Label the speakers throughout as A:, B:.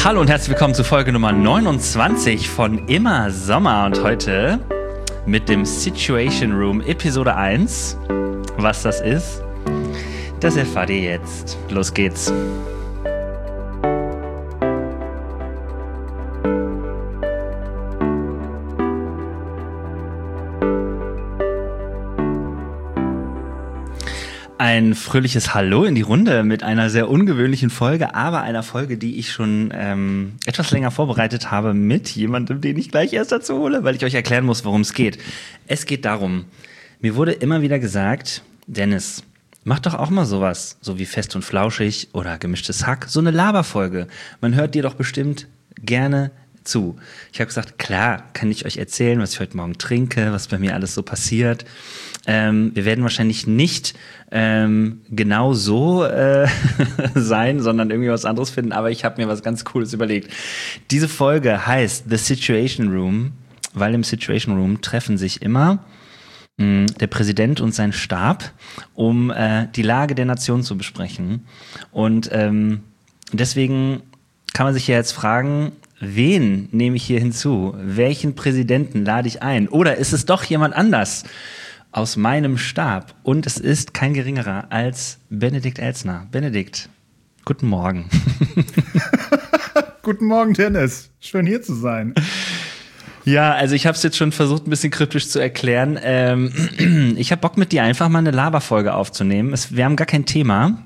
A: Hallo und herzlich willkommen zu Folge Nummer 29 von Immer Sommer und heute mit dem Situation Room Episode 1. Was das ist, das erfahrt ihr jetzt. Los geht's. Ein fröhliches Hallo in die Runde mit einer sehr ungewöhnlichen Folge, aber einer Folge, die ich schon etwas länger vorbereitet habe mit jemandem, den ich gleich erst dazu hole, weil ich euch erklären muss, worum es geht. Es geht darum, mir wurde immer wieder gesagt, Dennis, mach doch auch mal sowas, so wie Fest und Flauschig oder Gemischtes Hack, so eine Laberfolge. Man hört dir doch bestimmt gerne zu. Ich habe gesagt, klar, kann ich euch erzählen, was ich heute Morgen trinke, was bei mir alles so passiert. Wir werden wahrscheinlich nicht genau so sein, sondern irgendwie was anderes finden, aber ich habe mir was ganz Cooles überlegt. Diese Folge heißt The Situation Room, weil im Situation Room treffen sich immer der Präsident und sein Stab, um die Lage der Nation zu besprechen. Und deswegen kann man sich ja jetzt fragen, wen nehme ich hier hinzu? Welchen Präsidenten lade ich ein? Oder ist es doch jemand anders aus meinem Stab? Und es ist kein geringerer als Benedikt Elstner. Benedikt, guten Morgen.
B: Guten Morgen, Dennis. Schön hier zu sein.
A: Ja, also ich habe es jetzt schon versucht, ein bisschen kryptisch zu erklären. Ich habe Bock, mit dir einfach mal eine Laberfolge aufzunehmen. Wir haben gar kein Thema.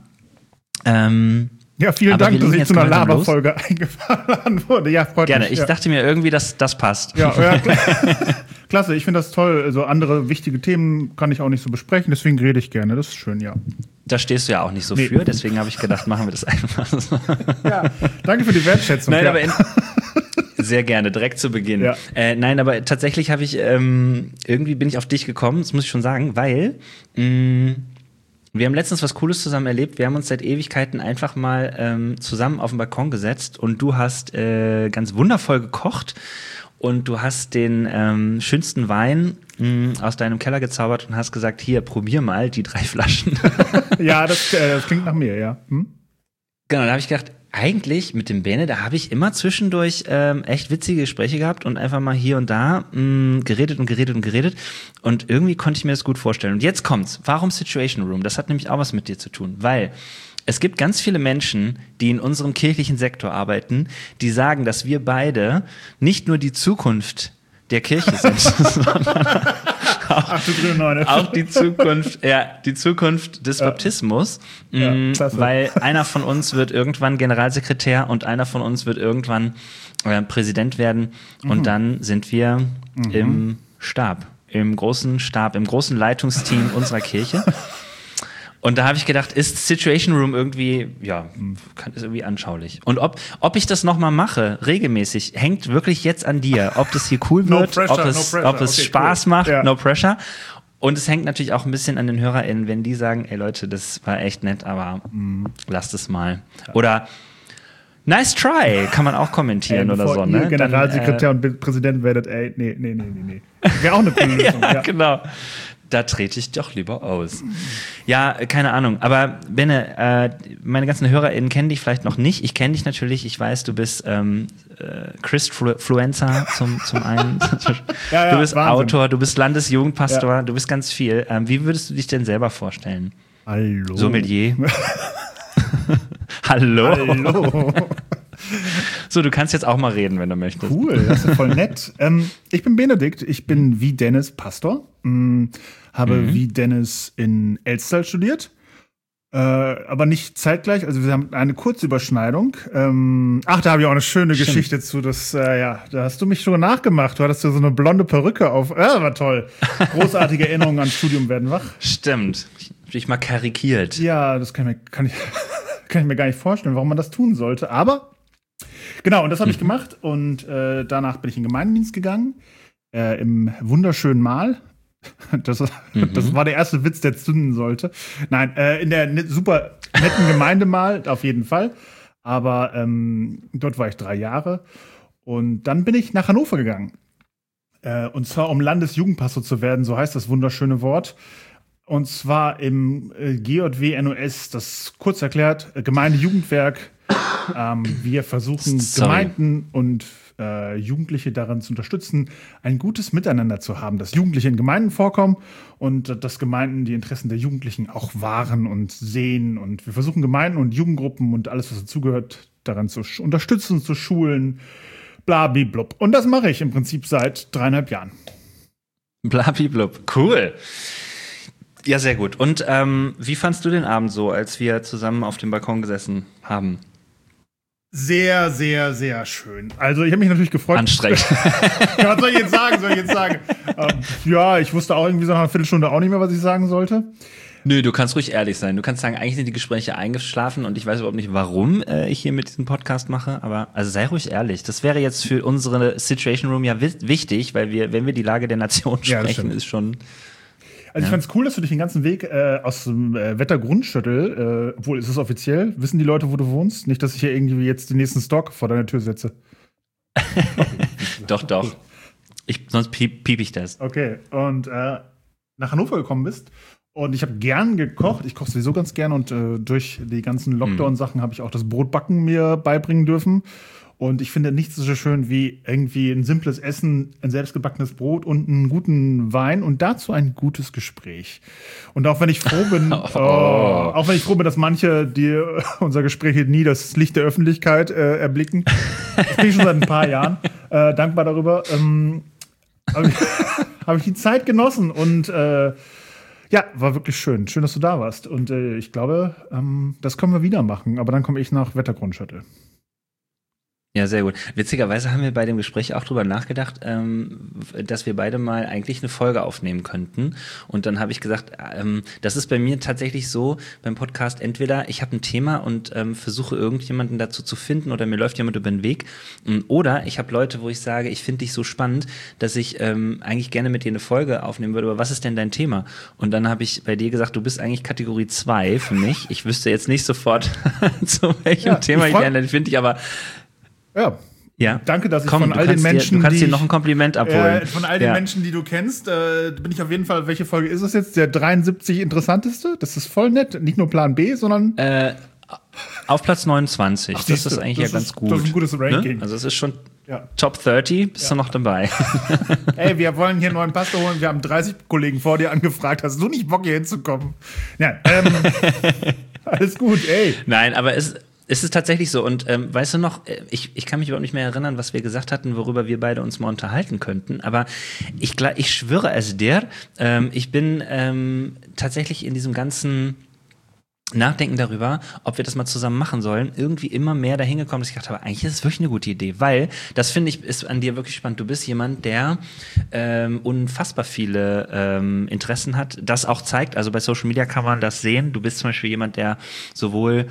B: Ja, vielen Dank, dass ich zu einer Laberfolge eingeladen wurde. Ja, freut
A: Gerne.
B: mich.
A: Ich dachte mir irgendwie, dass das passt.
B: Ja, klasse. Ich finde das toll. Also andere wichtige Themen kann ich auch nicht so besprechen, deswegen rede ich gerne. Das ist schön, ja.
A: Da stehst du ja auch nicht so für, deswegen habe ich gedacht, machen wir das einfach so.
B: Ja, danke für die Wertschätzung.
A: Nein,
B: ja.
A: aber sehr gerne, direkt zu Beginn.
B: Ja.
A: Nein, aber tatsächlich habe ich, irgendwie bin ich auf dich gekommen, das muss ich schon sagen, weil wir haben letztens was Cooles zusammen erlebt. Wir haben uns seit Ewigkeiten einfach mal zusammen auf den Balkon gesetzt und du hast ganz wundervoll gekocht und du hast den schönsten Wein aus deinem Keller gezaubert und hast gesagt, hier, probier mal die 3 Flaschen.
B: Ja, das klingt nach mir, ja. Hm?
A: Genau, da habe ich gedacht, eigentlich mit dem Bene, da habe ich immer zwischendurch echt witzige Gespräche gehabt und einfach mal hier und da geredet und irgendwie konnte ich mir das gut vorstellen. Und jetzt kommt's. Warum Situation Room? Das hat nämlich auch was mit dir zu tun, weil es gibt ganz viele Menschen, die in unserem kirchlichen Sektor arbeiten, die sagen, dass wir beide nicht nur die Zukunft der Kirche sind, sondern auch die Zukunft des Baptismus, weil einer von uns wird irgendwann Generalsekretär und einer von uns wird irgendwann Präsident werden und dann sind wir im großen Leitungsteam unserer Kirche. Und da habe ich gedacht, ist Situation Room irgendwie, ist irgendwie anschaulich. Und ob ich das nochmal mache, regelmäßig, hängt wirklich jetzt an dir. Ob das hier cool wird, ob es Spaß macht, no pressure. Und es hängt natürlich auch ein bisschen an den HörerInnen, wenn die sagen, ey Leute, das war echt nett, aber lasst es mal. Oder nice try, kann man auch kommentieren oder so. Ne?
B: Generalsekretär und Präsident werdet, nee. Wäre auch eine coole Lösung.
A: Ja, genau. Da trete ich doch lieber aus. Ja, keine Ahnung. Aber Benne, meine ganzen HörerInnen kennen dich vielleicht noch nicht. Ich kenne dich natürlich. Ich weiß, du bist Christfluencer zum einen. Du bist Wahnsinn. Autor, du bist Landesjugendpastor, du bist ganz viel. Wie würdest du dich denn selber vorstellen?
B: Hallo.
A: Sommelier. Hallo. So, du kannst jetzt auch mal reden, wenn du möchtest.
B: Cool, das ist voll nett. Ich bin Benedikt, ich bin wie Dennis Pastor, habe wie Dennis in Elsttal studiert, aber nicht zeitgleich, also wir haben eine Kurzüberschneidung. Da habe ich auch eine schöne Geschichte zu, da hast du mich schon nachgemacht, du hattest ja so eine blonde Perücke auf, war toll. Großartige Erinnerungen ans Studium werden wach.
A: Stimmt, ich mal karikiert.
B: Ja, das kann ich mir gar nicht vorstellen, warum man das tun sollte, aber genau, und das habe ich gemacht und danach bin ich in den Gemeindienst gegangen, im wunderschönen Mal. Das war der erste Witz, der zünden sollte. Nein, in der super netten Gemeinde mal, auf jeden Fall. Aber dort war ich 3 Jahre. Und dann bin ich nach Hannover gegangen. Und zwar, um Landesjugendpastor zu werden, so heißt das wunderschöne Wort. Und zwar im GJW NOS, das kurz erklärt, Gemeindejugendwerk. Wir versuchen Gemeinden und Jugendliche daran zu unterstützen, ein gutes Miteinander zu haben, dass Jugendliche in Gemeinden vorkommen und dass Gemeinden die Interessen der Jugendlichen auch wahren und sehen. Und wir versuchen Gemeinden und Jugendgruppen und alles, was dazugehört, daran zu unterstützen, zu schulen, blablablub. Und das mache ich im Prinzip seit 3,5 Jahren.
A: Blablablub, cool. Ja, sehr gut. Und wie fandst du den Abend so, als wir zusammen auf dem Balkon gesessen haben?
B: Sehr, sehr, sehr schön. Also ich habe mich natürlich gefreut.
A: Anstrengend.
B: Ja, was soll ich jetzt sagen? Ja, ich wusste auch irgendwie so nach einer Viertelstunde auch nicht mehr, was ich sagen sollte.
A: Nö, du kannst ruhig ehrlich sein. Du kannst sagen, eigentlich sind die Gespräche eingeschlafen und ich weiß überhaupt nicht, warum ich hier mit diesem Podcast mache. Aber also sei ruhig ehrlich. Das wäre jetzt für unsere Situation Room ja wichtig, weil wenn wir die Lage der Nation sprechen, ist schon...
B: Also ich fand's cool, dass du dich den ganzen Weg aus dem Wettergrundschüttel, obwohl ist es offiziell, wissen die Leute, wo du wohnst? Nicht, dass ich hier irgendwie jetzt den nächsten Stalk vor deiner Tür setze.
A: Doch. Sonst piep ich das.
B: Okay, und nach Hannover gekommen bist und ich habe gern gekocht. Ich koche sowieso ganz gern und durch die ganzen Lockdown-Sachen habe ich auch das Brotbacken mir beibringen dürfen. Und ich finde nichts so schön wie irgendwie ein simples Essen, ein selbstgebackenes Brot und einen guten Wein und dazu ein gutes Gespräch. Und auch wenn ich froh bin, dass manche, die unser Gespräch hier nie das Licht der Öffentlichkeit erblicken, das bin ich schon seit ein paar Jahren dankbar darüber, habe ich die Zeit genossen und ja, war wirklich schön. Schön, dass du da warst. Und ich glaube, das können wir wieder machen. Aber dann komme ich nach Wettergrundschüttel.
A: Ja, sehr gut. Witzigerweise haben wir bei dem Gespräch auch drüber nachgedacht, dass wir beide mal eigentlich eine Folge aufnehmen könnten. Und dann habe ich gesagt, das ist bei mir tatsächlich so beim Podcast, entweder ich habe ein Thema und versuche irgendjemanden dazu zu finden oder mir läuft jemand über den Weg. Oder ich habe Leute, wo ich sage, ich finde dich so spannend, dass ich eigentlich gerne mit dir eine Folge aufnehmen würde. Aber was ist denn dein Thema? Und dann habe ich bei dir gesagt, du bist eigentlich Kategorie 2 für mich. Ich wüsste jetzt nicht sofort, zu welchem Thema ich gerne finde ich, aber
B: Ja, danke, dass ich von all den Menschen,
A: du kannst dir noch ein Kompliment abholen.
B: Von all den Menschen, die du kennst, bin ich auf jeden Fall, welche Folge ist es jetzt? Der 73 interessanteste? Das ist voll nett. Nicht nur Plan B, sondern
A: auf Platz 29. Ach, das ist eigentlich ganz gut.
B: Das ist ein gutes Ranking.
A: Ne? Also es ist schon Top 30, bist du noch dabei.
B: Ey, wir wollen hier einen neuen Pastor holen. Wir haben 30 Kollegen vor dir angefragt. Hast du nicht Bock, hier hinzukommen? Ja, alles gut, ey.
A: Nein, aber es ist tatsächlich so. Und weißt du noch, ich kann mich überhaupt nicht mehr erinnern, was wir gesagt hatten, worüber wir beide uns mal unterhalten könnten. Aber ich schwöre es dir, ich bin tatsächlich in diesem ganzen Nachdenken darüber, ob wir das mal zusammen machen sollen, irgendwie immer mehr dahin gekommen, dass ich gedacht habe, eigentlich ist es wirklich eine gute Idee, weil, das finde ich, ist an dir wirklich spannend. Du bist jemand, der unfassbar viele Interessen hat, das auch zeigt, also bei Social Media kann man das sehen. Du bist zum Beispiel jemand, der sowohl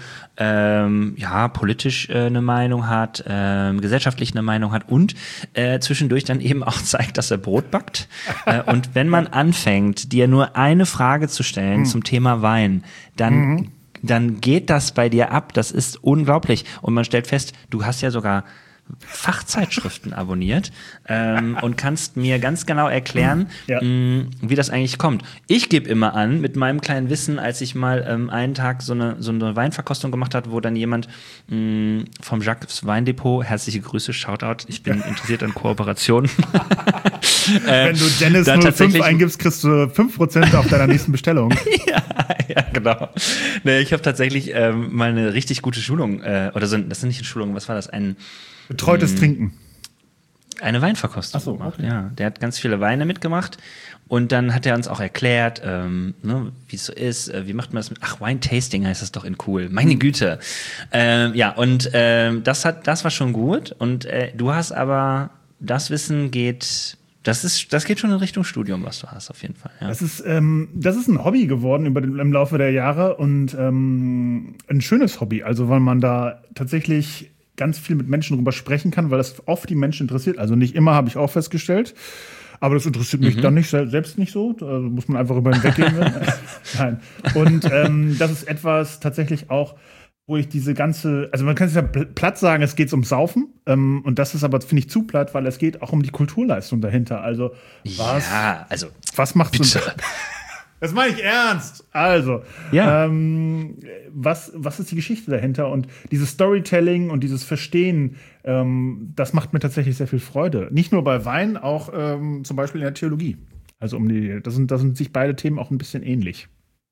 A: politisch eine Meinung hat, gesellschaftlich eine Meinung hat und zwischendurch dann eben auch zeigt, dass er Brot backt. Und wenn man anfängt, dir nur eine Frage zu stellen zum Thema Wein, dann geht das bei dir ab. Das ist unglaublich. Und man stellt fest, du hast ja sogar Fachzeitschriften abonniert und kannst mir ganz genau erklären, wie das eigentlich kommt. Ich gebe immer an, mit meinem kleinen Wissen, als ich mal einen Tag so eine Weinverkostung gemacht habe, wo dann jemand vom Jacques Weindepot, herzliche Grüße, Shoutout, ich bin interessiert an Kooperationen.
B: Wenn du Dennis 05 eingibst, kriegst du 5% auf deiner nächsten Bestellung.
A: Ja, genau. Nee, ich habe tatsächlich mal eine richtig gute Schulung, das sind nicht eine Schulung, was war das?
B: Betreutes Trinken.
A: Eine Weinverkostung gemacht,
B: okay.
A: Ja. Der hat ganz viele Weine mitgemacht und dann hat er uns auch erklärt, wie es so ist, wie macht man das mit, Wine-Tasting heißt das doch in cool, meine Güte. Das war schon gut und du hast aber, das Wissen geht... Das geht schon in Richtung Studium, was du hast, auf jeden Fall. Ja.
B: Das ist ein Hobby geworden im Laufe der Jahre und ein schönes Hobby. Also, weil man da tatsächlich ganz viel mit Menschen drüber sprechen kann, weil das oft die Menschen interessiert. Also nicht immer, habe ich auch festgestellt. Aber das interessiert mich dann nicht selbst nicht so. Da muss man einfach über hinweggehen. Nein. Und das ist etwas tatsächlich auch, wo ich diese ganze, also man kann es ja platt sagen, es geht ums Saufen. Und das ist aber, finde ich, zu platt, weil es geht auch um die Kulturleistung dahinter. Also was macht so Das meine ich ernst. Also,
A: Ja.
B: was ist die Geschichte dahinter? Und dieses Storytelling und dieses Verstehen, das macht mir tatsächlich sehr viel Freude. Nicht nur bei Wein, auch zum Beispiel in der Theologie. Also da sind sich beide Themen auch ein bisschen ähnlich.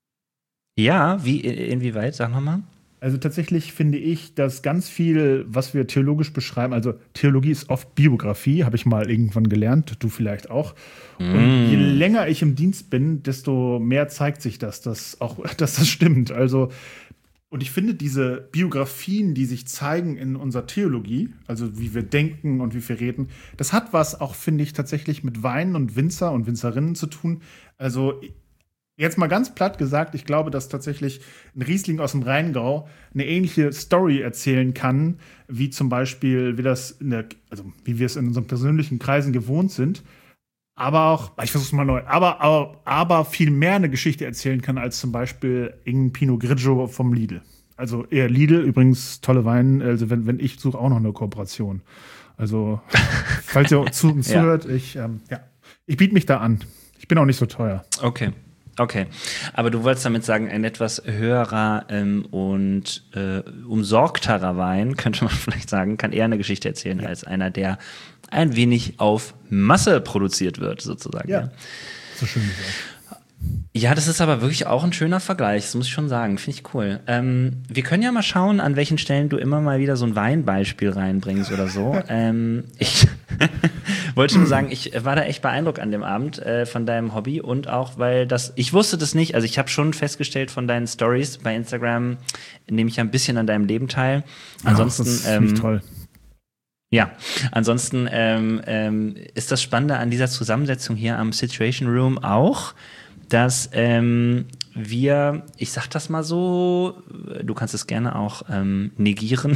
A: Ja, inwieweit? Sag nochmal.
B: Also tatsächlich finde ich, dass ganz viel, was wir theologisch beschreiben, also Theologie ist oft Biografie, habe ich mal irgendwann gelernt, du vielleicht auch. Und je länger ich im Dienst bin, desto mehr zeigt sich dass das stimmt. Also, und ich finde diese Biografien, die sich zeigen in unserer Theologie, also wie wir denken und wie wir reden, das hat was auch, finde ich, tatsächlich mit Wein und Winzer und Winzerinnen zu tun. Also jetzt mal ganz platt gesagt, ich glaube, dass tatsächlich ein Riesling aus dem Rheingau eine ähnliche Story erzählen kann, wie zum Beispiel, wie wir es in unseren persönlichen Kreisen gewohnt sind. Aber auch, ich versuch's mal neu, aber viel mehr eine Geschichte erzählen kann, als zum Beispiel irgendein Pinot Grigio vom Lidl. Also eher Lidl, übrigens tolle Wein, also wenn ich suche auch noch eine Kooperation. Also, falls ihr zuhört, ich biete mich da an. Ich bin auch nicht so teuer.
A: Okay, aber du wolltest damit sagen, ein etwas höherer und umsorgterer Wein, könnte man vielleicht sagen, kann eher eine Geschichte erzählen als einer, der ein wenig auf Masse produziert wird, sozusagen.
B: Ja. So schön gesagt.
A: Ja, das ist aber wirklich auch ein schöner Vergleich, das muss ich schon sagen, finde ich cool. Wir können ja mal schauen, an welchen Stellen du immer mal wieder so ein Weinbeispiel reinbringst oder so. Ich wollte schon sagen, ich war da echt beeindruckt an dem Abend von deinem Hobby und auch, weil ich wusste das nicht, also ich habe schon festgestellt von deinen Stories bei Instagram, nehme ich ja ein bisschen an deinem Leben teil. Ansonsten,
B: das ist toll.
A: Ja, ansonsten ist das Spannende an dieser Zusammensetzung hier am Situation Room auch, dass wir, ich sag das mal so, du kannst es gerne auch negieren,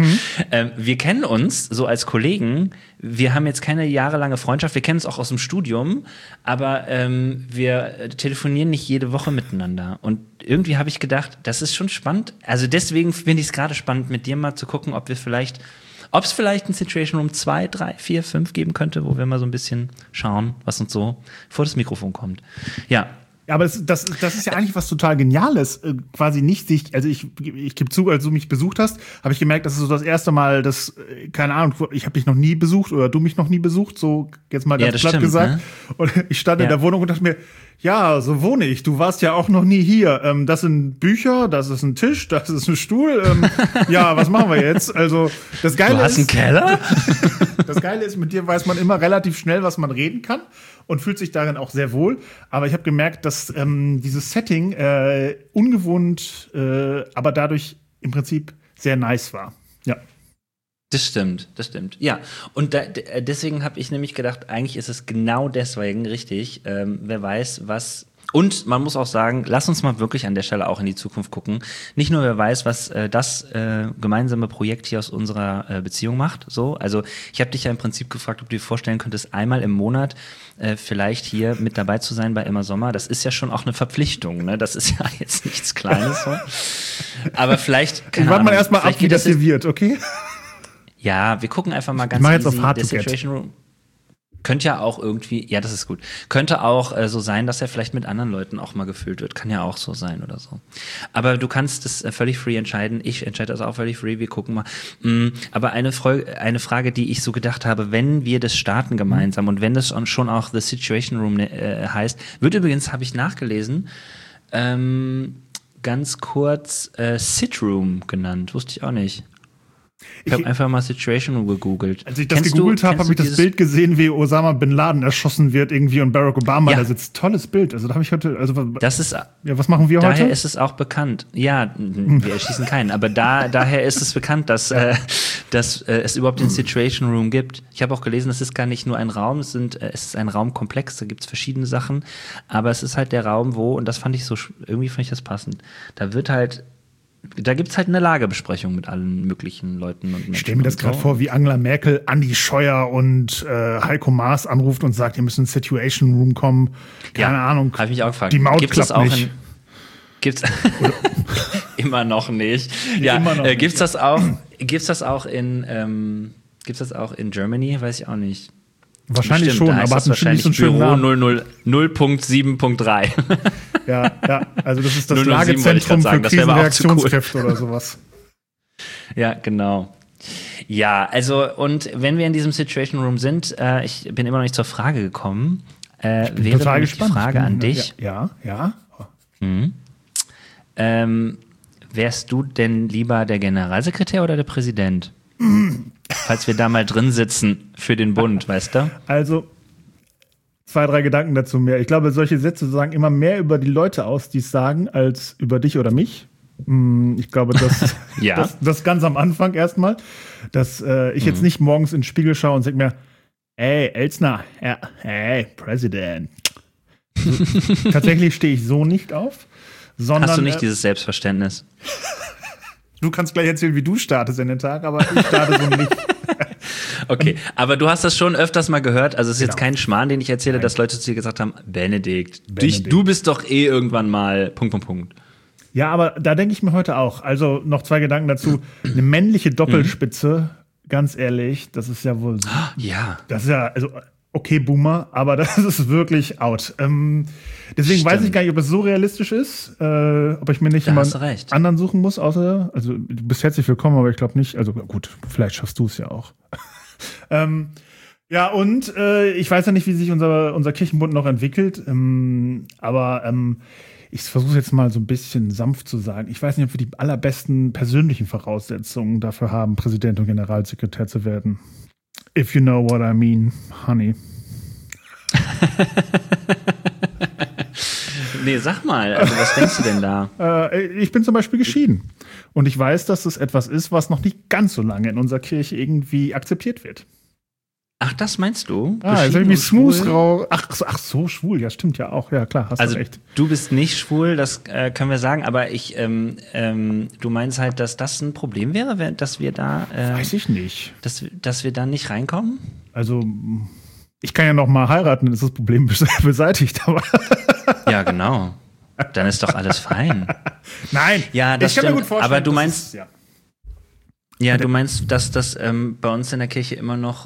A: wir kennen uns so als Kollegen, wir haben jetzt keine jahrelange Freundschaft, wir kennen uns auch aus dem Studium, aber wir telefonieren nicht jede Woche miteinander und irgendwie habe ich gedacht, das ist schon spannend, also deswegen finde ich es gerade spannend, mit dir mal zu gucken, ob es vielleicht ein Situation Room 2, 3, 4, 5 geben könnte, wo wir mal so ein bisschen schauen, was uns so vor das Mikrofon kommt. Ja.
B: Ja, aber das ist ja eigentlich was total Geniales. Quasi nicht sich, also ich gebe zu, als du mich besucht hast, habe ich gemerkt, das ist so das erste Mal, keine Ahnung, ich habe dich noch nie besucht oder du mich noch nie besucht, so jetzt mal ganz platt gesagt. Ne? Und ich stand in der Wohnung und dachte mir, ja, so wohne ich. Du warst ja auch noch nie hier. Das sind Bücher, das ist ein Tisch, das ist ein Stuhl. Ja, was machen wir jetzt? Also das Geile ist.
A: Du hast einen Keller?
B: Das Geile ist, mit dir weiß man immer relativ schnell, was man reden kann und fühlt sich darin auch sehr wohl. Aber ich habe gemerkt, dass dieses Setting ungewohnt, aber dadurch im Prinzip sehr nice war. Ja.
A: Das stimmt. Ja, und deswegen habe ich nämlich gedacht, eigentlich ist es genau deswegen richtig. Wer weiß, was. Und man muss auch sagen, lass uns mal wirklich an der Stelle auch in die Zukunft gucken. Nicht nur wer weiß, was das gemeinsame Projekt hier aus unserer Beziehung macht. So, also ich habe dich ja im Prinzip gefragt, ob du dir vorstellen könntest, einmal im Monat vielleicht hier mit dabei zu sein bei Immer Sommer. Das ist ja schon auch eine Verpflichtung, ne? Das ist ja jetzt nichts Kleines. So. Aber vielleicht.
B: Ich warte mal erstmal ab, wie das hier wird, okay?
A: Ja, wir gucken einfach mal ganz
B: easy. Jetzt auf Hard
A: der Situation Room. Könnte ja auch irgendwie, ja, das ist gut. Könnte auch so sein, dass er vielleicht mit anderen Leuten auch mal gefüllt wird. Kann ja auch so sein oder so. Aber du kannst das völlig free entscheiden. Ich entscheide das auch völlig free. Wir gucken mal. Aber eine Frage, die ich so gedacht habe, wenn wir das starten gemeinsam und wenn das schon auch The Situation Room heißt, wird übrigens, habe ich nachgelesen, ganz kurz Sit Room genannt. Wusste ich auch nicht. Ich habe einfach mal Situation Room gegoogelt.
B: Als ich das gegoogelt habe, habe ich das Bild gesehen, wie Osama Bin Laden erschossen wird irgendwie und Barack Obama da sitzt. Tolles Bild. Also da habe ich heute,
A: das ist,
B: was machen wir heute?
A: Daher ist es auch bekannt. Ja, wir erschießen keinen, aber daher ist es bekannt, dass es überhaupt den Situation Room gibt. Ich habe auch gelesen, es ist gar nicht nur ein Raum, es ist ein Raumkomplex, da gibt es verschiedene Sachen, aber es ist halt der Raum, und das fand ich das passend. Da gibt's halt eine Lagebesprechung mit allen möglichen Leuten und Menschen.
B: Ich stelle mir das gerade vor, wie Angela Merkel Andi Scheuer und Heiko Maas anruft und sagt, ihr müsst in den Situation Room kommen. Keine Ahnung.
A: Habe ich mich auch gefragt.
B: Die Maut klappt nicht.
A: Gibt's immer noch nicht. Ja,
B: immer noch
A: gibt's das auch in Germany? Weiß ich auch nicht.
B: Wahrscheinlich bestimmt, schon, aber hat
A: wahrscheinlich
B: so einen schönen
A: Büro
B: Namen.
A: 0.7.3.
B: Ja, also das ist das
A: 007 wollte ich
B: Lagezentrum
A: grad sagen,
B: für
A: das wäre aber auch zu cool.
B: Krisenreaktionskräfte oder sowas.
A: Ja, genau. Ja, also und wenn wir in diesem Situation Room sind, ich bin immer noch nicht zur Frage gekommen, wäre
B: total
A: nämlich die
B: gespannt.
A: Frage an dich.
B: Ja.
A: Wärst du denn lieber der Generalsekretär oder der Präsident? Falls wir da mal drin sitzen für den Bund, weißt du?
B: Also 2, 3 Gedanken dazu mehr. Ich glaube, solche Sätze sagen immer mehr über die Leute aus, die es sagen, als über dich oder mich. Ich glaube,
A: Ja.
B: das ganz am Anfang erstmal, dass ich jetzt nicht morgens in den Spiegel schaue und sage mir, ey, Elsner, ja, hey, President. So, tatsächlich stehe ich so nicht auf, sondern
A: Hast du nicht dieses Selbstverständnis?
B: du kannst gleich erzählen, wie du startest in den Tag, aber ich starte so nicht.
A: Okay, aber du hast das schon öfters mal gehört, also es ist jetzt
B: Genau.
A: kein Schmarrn, den ich erzähle,
B: Nein.
A: dass Leute zu dir gesagt haben, Benedikt,
B: Benedikt.
A: du bist doch eh irgendwann mal, ..
B: Ja, aber da denke ich mir heute auch. Also noch 2 Gedanken dazu. Eine männliche Doppelspitze, ganz ehrlich, das ist ja wohl so.
A: Ja.
B: Das ist ja, also, okay, Boomer, aber das ist wirklich out. Deswegen weiß ich gar nicht, ob es so realistisch ist, ob ich mir nicht
A: Da hast
B: jemand
A: du recht.
B: anderen suchen muss, außer, also du bist herzlich willkommen, aber ich glaube nicht. Also gut, vielleicht schaffst du es ja auch. Ja, und ich weiß ja nicht, wie sich unser Kirchenbund noch entwickelt, aber ich versuche jetzt mal so ein bisschen sanft zu sagen. Ich weiß nicht, ob wir die allerbesten persönlichen Voraussetzungen dafür haben, Präsident und Generalsekretär zu werden. If you know what I mean, honey.
A: Nee, sag mal, also was denkst du denn da?
B: Ich bin zum Beispiel geschieden. Und ich weiß, dass das etwas ist, was noch nicht ganz so lange in unserer Kirche irgendwie akzeptiert wird.
A: Ach, das meinst du?
B: Jetzt habe ich
A: Beschieden
B: mich
A: und
B: smooth
A: schwul?
B: raus. Ach so, schwul, ja, stimmt ja auch. Ja, klar, hast
A: Also
B: du recht.
A: du bist nicht schwul, das können wir sagen, aber du meinst halt, dass das ein Problem wäre, dass wir da,
B: Weiß ich nicht.
A: dass wir da nicht reinkommen?
B: Also, ich kann ja noch mal heiraten, dann ist das Problem beseitigt. Aber
A: Ja, genau. Dann ist doch alles fein.
B: nein,
A: Ja, das
B: ich kann mir
A: stimmt.
B: gut vorstellen,
A: Aber du
B: dass
A: meinst,
B: es, ja.
A: ja, du meinst, dass das bei uns in der Kirche immer noch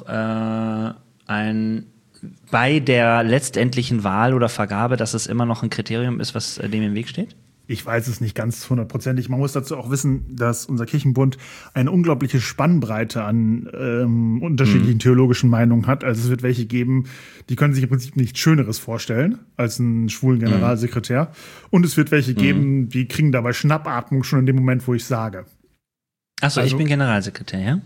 A: bei der letztendlichen Wahl oder Vergabe, dass es immer noch ein Kriterium ist, was dem im Weg steht?
B: Ich weiß es nicht ganz hundertprozentig. Man muss dazu auch wissen, dass unser Kirchenbund eine unglaubliche Spannbreite an unterschiedlichen theologischen Meinungen hat. Also es wird welche geben, die können sich im Prinzip nichts Schöneres vorstellen als einen schwulen Generalsekretär. Und es wird welche geben, die kriegen dabei Schnappatmung schon in dem Moment, wo ich sage.
A: Achso,
B: Also-
A: ich bin Generalsekretär, ja?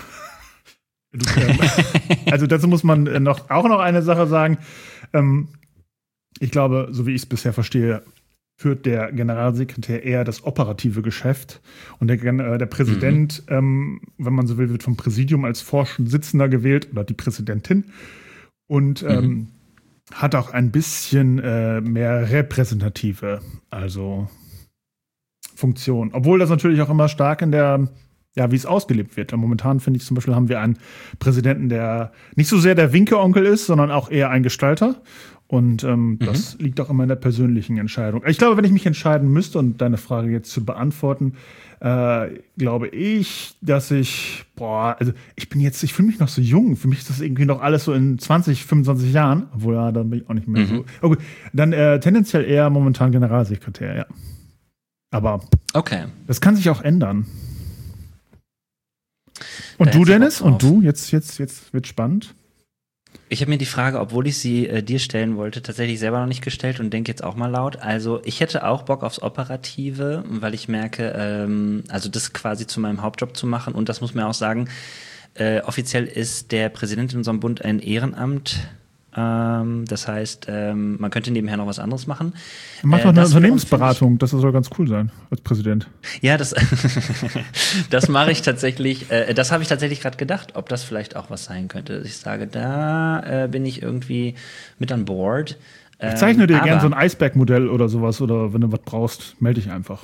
B: Also dazu muss man auch noch eine Sache sagen. Ich glaube, so wie ich es bisher verstehe, führt der Generalsekretär eher das operative Geschäft. Und der Präsident, wenn man so will, wird vom Präsidium als Vorsitzender gewählt oder die Präsidentin. Und hat auch ein bisschen mehr repräsentative, also Funktion. Obwohl das natürlich auch immer stark in der, ja, wie es ausgelebt wird. Momentan finde ich zum Beispiel, haben wir einen Präsidenten, der nicht so sehr der Winke-Onkel ist, sondern auch eher ein Gestalter. Und das liegt auch immer in der persönlichen Entscheidung. Ich glaube, wenn ich mich entscheiden müsste, und deine Frage jetzt zu beantworten, glaube ich, dass ich fühle mich noch so jung. Für mich ist das irgendwie noch alles so in 20, 25 Jahren. Obwohl, ja, dann bin ich auch nicht mehr so. Okay, dann tendenziell eher momentan Generalsekretär, ja. Aber
A: Okay.
B: das kann sich auch ändern.
A: Da
B: Und
A: hätte
B: du,
A: ich Bock
B: Dennis?
A: drauf.
B: Und du? Jetzt wird spannend.
A: Ich habe mir die Frage, obwohl ich sie dir stellen wollte, tatsächlich selber noch nicht gestellt und denke jetzt auch mal laut. Also ich hätte auch Bock aufs Operative, weil ich merke, also das quasi zu meinem Hauptjob zu machen. Und das muss man auch sagen, offiziell ist der Präsident in unserem Bund ein Ehrenamt. Das heißt, man könnte nebenher noch was anderes machen.
B: Mach doch eine
A: das wiederum
B: Unternehmensberatung, das soll ganz cool sein als Präsident.
A: Ja, das mache ich tatsächlich, das habe ich tatsächlich gerade gedacht, ob das vielleicht auch was sein könnte. Ich sage, da bin ich irgendwie mit an Bord.
B: Ich zeichne dir
A: aber-
B: gerne so ein Eisbergmodell oder sowas, oder wenn du was brauchst, melde dich einfach.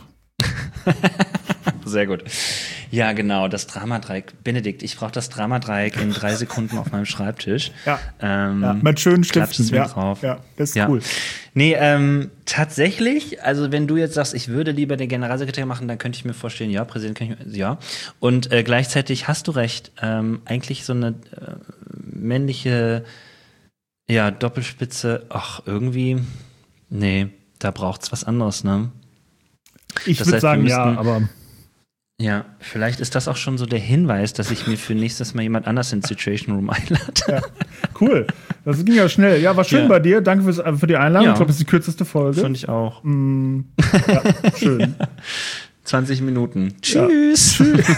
A: Sehr gut. Ja, genau, das Dramadreieck. Benedikt, ich brauche das Dramadreieck in 3 Sekunden auf meinem Schreibtisch.
B: Ja. Mit schönen
A: klatsch
B: Stiften.
A: es mir
B: Ja,
A: drauf.
B: ja, das ist
A: Ja.
B: cool.
A: Nee, tatsächlich, also wenn du jetzt sagst, ich würde lieber den Generalsekretär machen, dann könnte ich mir vorstellen, ja, Präsident kann ich, ja. Und gleichzeitig hast du recht, eigentlich so eine männliche, ja, Doppelspitze, ach, irgendwie, nee, Da braucht's was anderes, ne?
B: Ich würde sagen, ja, aber.
A: Ja, vielleicht ist das auch schon so der Hinweis, dass ich mir für nächstes Mal jemand anders ins Situation Room einlade.
B: Ja, cool. Das ging ja schnell. Ja, war schön bei dir. Danke für die Einladung. Ich glaube, das ist die kürzeste Folge.
A: Finde ich auch.
B: Ja, schön.
A: 20 Minuten. Tschüss.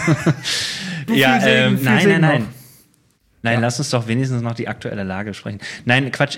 B: Ja,
A: nein. Nein, lass uns doch wenigstens noch die aktuelle Lage sprechen. Nein, Quatsch,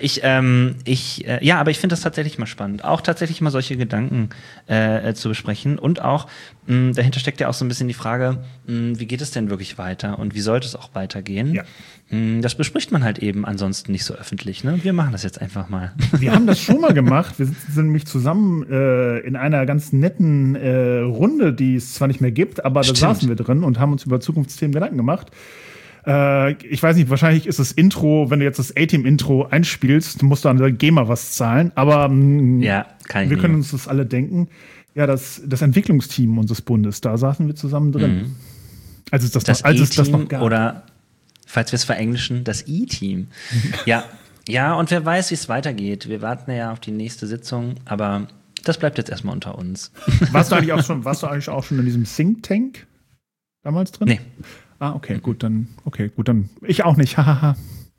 A: aber ich finde das tatsächlich mal spannend. Auch tatsächlich mal solche Gedanken zu besprechen. Und auch, dahinter steckt ja auch so ein bisschen die Frage, wie geht es denn wirklich weiter und wie sollte es auch weitergehen?
B: Ja.
A: Das bespricht man halt eben ansonsten nicht so öffentlich. Ne? Wir machen das jetzt einfach mal.
B: Wir haben das schon mal gemacht. Wir sind nämlich zusammen in einer ganz netten Runde, die es zwar nicht mehr gibt, aber da saßen wir drin und haben uns über Zukunftsthemen Gedanken gemacht. Ich weiß nicht, wahrscheinlich ist das Intro, wenn du jetzt das A-Team-Intro einspielst, musst du an der GEMA was zahlen, aber wir können uns das alle denken. Ja, das Entwicklungsteam unseres Bundes, da saßen wir zusammen drin. Als es das noch gab.
A: Oder, falls wir es verenglischen, das E-Team. Ja, und wer weiß, wie es weitergeht. Wir warten ja auf die nächste Sitzung, aber das bleibt jetzt erstmal unter uns.
B: Warst du eigentlich auch schon in diesem Think Tank damals drin?
A: Nee.
B: Ah, okay, gut, dann. Ich auch nicht, hahaha.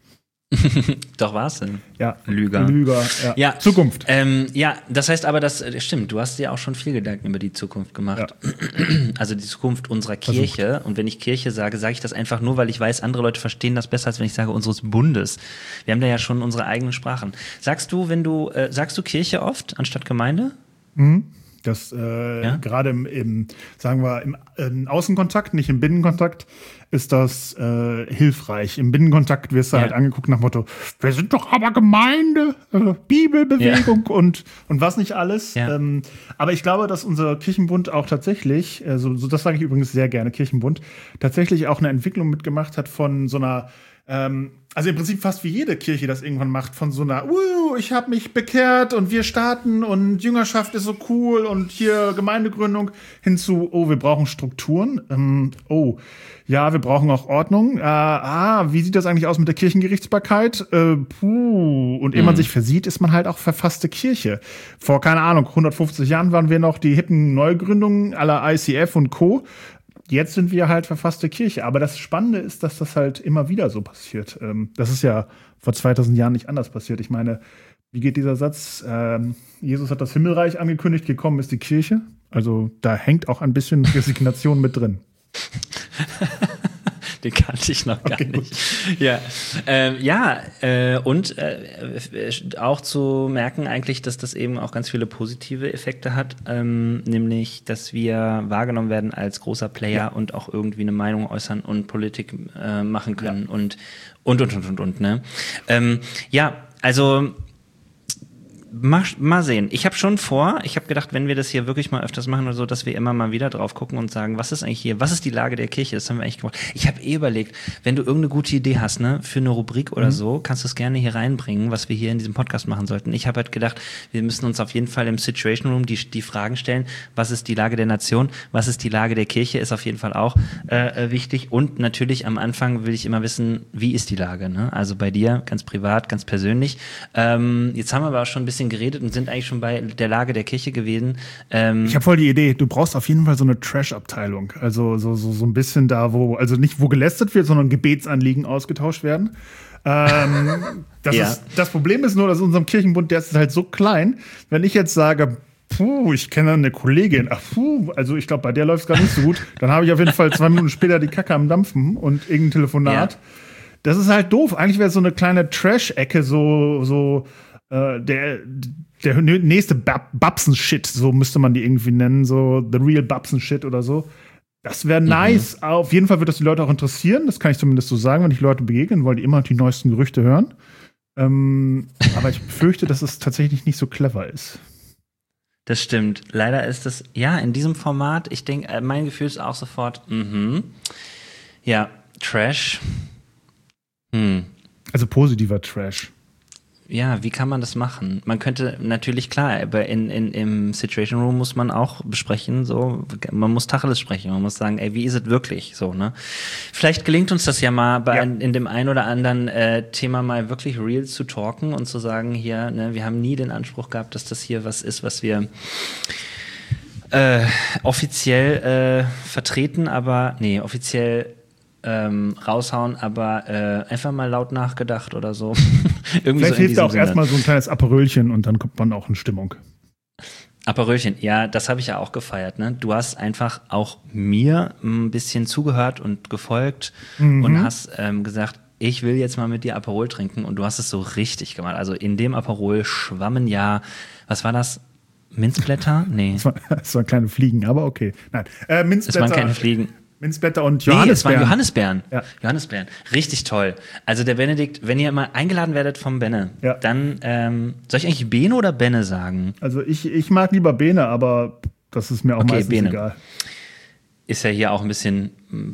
A: Doch, war's denn?
B: Ja.
A: Lüger,
B: ja. Zukunft.
A: Das heißt aber, das stimmt, du hast dir auch schon viel Gedanken über die Zukunft gemacht. Ja. Also die Zukunft unserer Kirche. Versucht. Und wenn ich Kirche sage, sage ich das einfach nur, weil ich weiß, andere Leute verstehen das besser, als wenn ich sage unseres Bundes. Wir haben da ja schon unsere eigenen Sprachen. Sagst du Kirche oft anstatt Gemeinde?
B: Mhm. Das gerade im Außenkontakt, nicht im Binnenkontakt, ist das hilfreich. Im Binnenkontakt wirst du halt angeguckt nach Motto, wir sind doch aber Gemeinde, Bibelbewegung und was nicht alles.
A: Ja.
B: Aber ich glaube, dass unser Kirchenbund auch tatsächlich, das sage ich übrigens sehr gerne, Kirchenbund, tatsächlich auch eine Entwicklung mitgemacht hat von so einer also im Prinzip fast wie jede Kirche das irgendwann macht, von so einer, ich habe mich bekehrt und wir starten und Jüngerschaft ist so cool und hier Gemeindegründung, hin zu, wir brauchen Strukturen, wir brauchen auch Ordnung, wie sieht das eigentlich aus mit der Kirchengerichtsbarkeit? Und ehe man sich versieht, ist man halt auch verfasste Kirche. Vor, keine Ahnung, 150 Jahren waren wir noch die hippen Neugründungen à la ICF und Co., Jetzt sind wir halt verfasste Kirche. Aber das Spannende ist, dass das halt immer wieder so passiert. Das ist ja vor 2000 Jahren nicht anders passiert. Ich meine, wie geht dieser Satz? Jesus hat das Himmelreich angekündigt, gekommen ist die Kirche. Also da hängt auch ein bisschen Resignation mit drin.
A: Den kannte ich noch gar nicht. Ja, und auch zu merken eigentlich, dass das eben auch ganz viele positive Effekte hat, nämlich, dass wir wahrgenommen werden als großer Player und auch irgendwie eine Meinung äußern und Politik machen können und. Ne? Also mal sehen. Ich habe schon ich habe gedacht, wenn wir das hier wirklich mal öfters machen oder so, dass wir immer mal wieder drauf gucken und sagen, was ist eigentlich hier, was ist die Lage der Kirche? Das haben wir eigentlich gemacht. Ich habe überlegt, wenn du irgendeine gute Idee hast, ne, für eine Rubrik oder so, kannst du es gerne hier reinbringen, was wir hier in diesem Podcast machen sollten. Ich habe halt gedacht, wir müssen uns auf jeden Fall im Situation Room die Fragen stellen, was ist die Lage der Nation, was ist die Lage der Kirche, ist auf jeden Fall auch wichtig. Und natürlich am Anfang will ich immer wissen, wie ist die Lage, ne? Also bei dir, ganz privat, ganz persönlich. Jetzt haben wir aber auch schon ein bisschen geredet und sind eigentlich schon bei der Lage der Kirche gewesen.
B: Ich habe voll die Idee, du brauchst auf jeden Fall so eine Trash-Abteilung. Also so ein bisschen da, also nicht wo gelästert wird, sondern Gebetsanliegen ausgetauscht werden. Das Problem ist nur, dass in unserem Kirchenbund, der ist halt so klein, wenn ich jetzt sage, ich kenne eine Kollegin, also ich glaube, bei der läuft es gar nicht so gut, dann habe ich auf jeden Fall 2 Minuten später die Kacke am Dampfen und irgendein Telefonat. Ja. Das ist halt doof. Eigentlich wäre es so eine kleine Trash-Ecke, der nächste Babsen-Shit, so müsste man die irgendwie nennen, so The Real Babsen-Shit oder so. Das wäre nice. Auf jeden Fall wird das die Leute auch interessieren. Das kann ich zumindest so sagen, wenn ich Leute begegnen, weil die immer die neuesten Gerüchte hören. Aber ich befürchte, dass es tatsächlich nicht so clever ist.
A: Das stimmt. Leider ist es, in diesem Format, ich denke, mein Gefühl ist auch sofort, Trash.
B: Also positiver Trash.
A: ja, wie kann man das machen? Man könnte natürlich, klar, aber im Situation Room muss man auch besprechen, so, man muss Tacheles sprechen, man muss sagen, ey, wie ist es wirklich, so, ne? Vielleicht gelingt uns das ja mal in dem ein oder anderen Thema mal wirklich real zu talken und zu sagen, hier, ne, wir haben nie den Anspruch gehabt, dass das hier was ist, was wir offiziell vertreten, aber, nee, offiziell raushauen, aber einfach mal laut nachgedacht oder so. Irgendwie
B: Vielleicht
A: so
B: hilft auch erstmal so ein kleines Aperölchen und dann kommt man auch in Stimmung.
A: Aperölchen, ja, das habe ich ja auch gefeiert. Ne? Du hast einfach auch mir ein bisschen zugehört und gefolgt und hast gesagt, ich will jetzt mal mit dir Aperol trinken und du hast es so richtig gemacht. Also in dem Aperol schwammen ja, was war das? Minzblätter? Nee.
B: Es waren kleine Fliegen, aber okay. Nein, Minzblätter.
A: Es waren keine Fliegen.
B: Minzblätter und Johannisbeeren.
A: Nee, es waren Johannisbeeren.
B: Ja.
A: Johannisbeeren. Richtig toll. Also der Benedikt, wenn ihr mal eingeladen werdet vom Benne, dann soll ich eigentlich Bene oder Benne sagen?
B: Also ich mag lieber Bene, aber das ist mir auch meistens
A: Bene.
B: egal.
A: Ist ja hier auch ein bisschen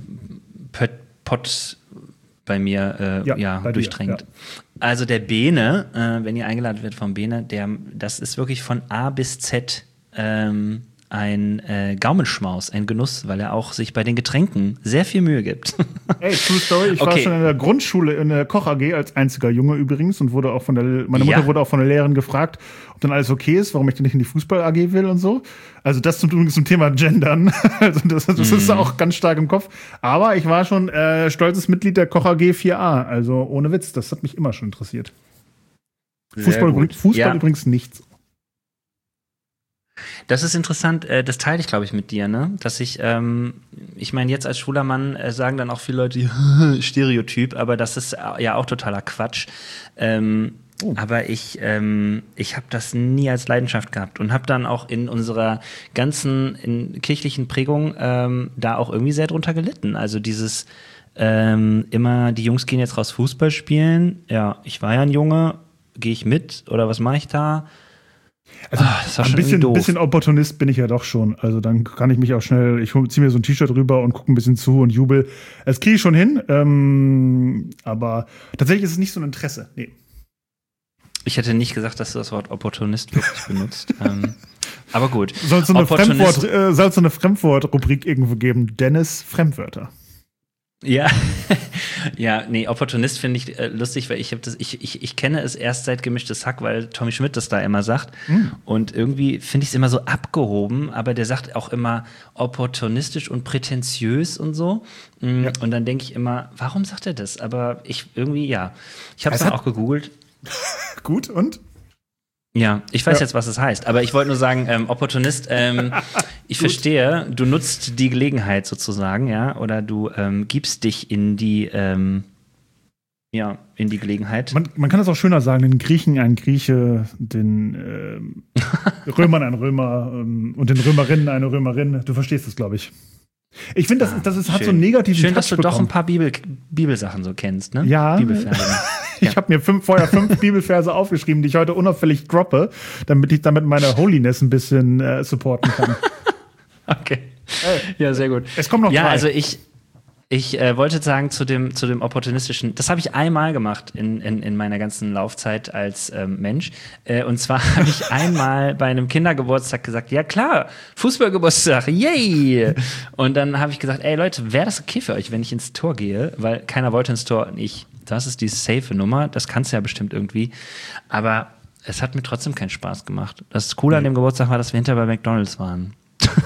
A: Pott bei mir bei durchtränkt. Ja. Also der Bene, wenn ihr eingeladen werdet vom Bene, das ist wirklich von A bis Z ein Gaumenschmaus, ein Genuss, weil er auch sich bei den Getränken sehr viel Mühe gibt.
B: Ey, True Story, ich war schon in der Grundschule in der Koch-AG als einziger Junge übrigens und wurde auch meine Mutter wurde auch von der Lehrerin gefragt, ob dann alles okay ist, warum ich denn nicht in die Fußball-AG will und so. Also das zum Thema Gendern. Also das ist auch ganz stark im Kopf. Aber ich war schon stolzes Mitglied der Koch-AG 4a. Also ohne Witz, das hat mich immer schon interessiert. Fußball übrigens nichts.
A: Das ist interessant, das teile ich, glaube ich, mit dir, ne? Dass ich meine, jetzt als schwuler Mann sagen dann auch viele Leute, Stereotyp, aber das ist ja auch totaler Quatsch. Aber ich habe das nie als Leidenschaft gehabt und habe dann auch in unserer ganzen kirchlichen Prägung da auch irgendwie sehr drunter gelitten. Also dieses immer, die Jungs gehen jetzt raus Fußball spielen. Ja, ich war ja ein Junge, gehe ich mit oder was mache ich da?
B: Also ein bisschen Opportunist bin ich ja doch schon. Also dann kann ich mich auch schnell, ich ziehe mir so ein T-Shirt rüber und gucke ein bisschen zu und jubel. Das kriege ich schon hin, aber tatsächlich ist es nicht so ein Interesse. Nee.
A: Ich hätte nicht gesagt, dass du das Wort Opportunist wirklich benutzt. Aber gut.
B: Soll es so eine Fremdwort-Rubrik irgendwo geben? Dennis Fremdwörter.
A: Ja, ja, nee, Opportunist finde ich lustig, weil ich kenne es erst seit Gemischtes Hack, weil Tommy Schmidt das da immer sagt. Und irgendwie finde ich es immer so abgehoben, aber der sagt auch immer opportunistisch und prätentiös und so. Ja. Und dann denke ich immer, warum sagt er das? Aber ich habe es dann auch gegoogelt.
B: Gut, und?
A: Ja, ich weiß jetzt, was es heißt. Aber ich wollte nur sagen, Opportunist, ich verstehe, du nutzt die Gelegenheit sozusagen, ja, oder du gibst dich in die Gelegenheit.
B: Man kann das auch schöner sagen, den Griechen ein Grieche, den Römern ein Römer und den Römerinnen eine Römerin. Du verstehst es, glaube ich. Ich finde, das hat so einen negativen
A: Schön, dass du doch ein paar Bibelsachen so kennst, ne?
B: Ja.
A: Bibelverse.
B: Ich habe mir vorher 5 Bibelverse aufgeschrieben, die ich heute unauffällig droppe, damit ich damit meine Holiness ein bisschen supporten kann.
A: Okay. Ja, sehr gut.
B: Es kommt noch 3.
A: Ja, also ich wollte sagen zu dem opportunistischen, das habe ich einmal gemacht in meiner ganzen Laufzeit als Mensch. Und zwar habe ich einmal bei einem Kindergeburtstag gesagt, ja klar, Fußballgeburtstag, yay! Und dann habe ich gesagt, ey Leute, wäre das okay für euch, wenn ich ins Tor gehe? Weil keiner wollte ins Tor und ich. Das ist die safe Nummer, das kannst du ja bestimmt irgendwie. Aber es hat mir trotzdem keinen Spaß gemacht. Das Coole an dem Geburtstag war, dass wir hinterher bei McDonald's waren.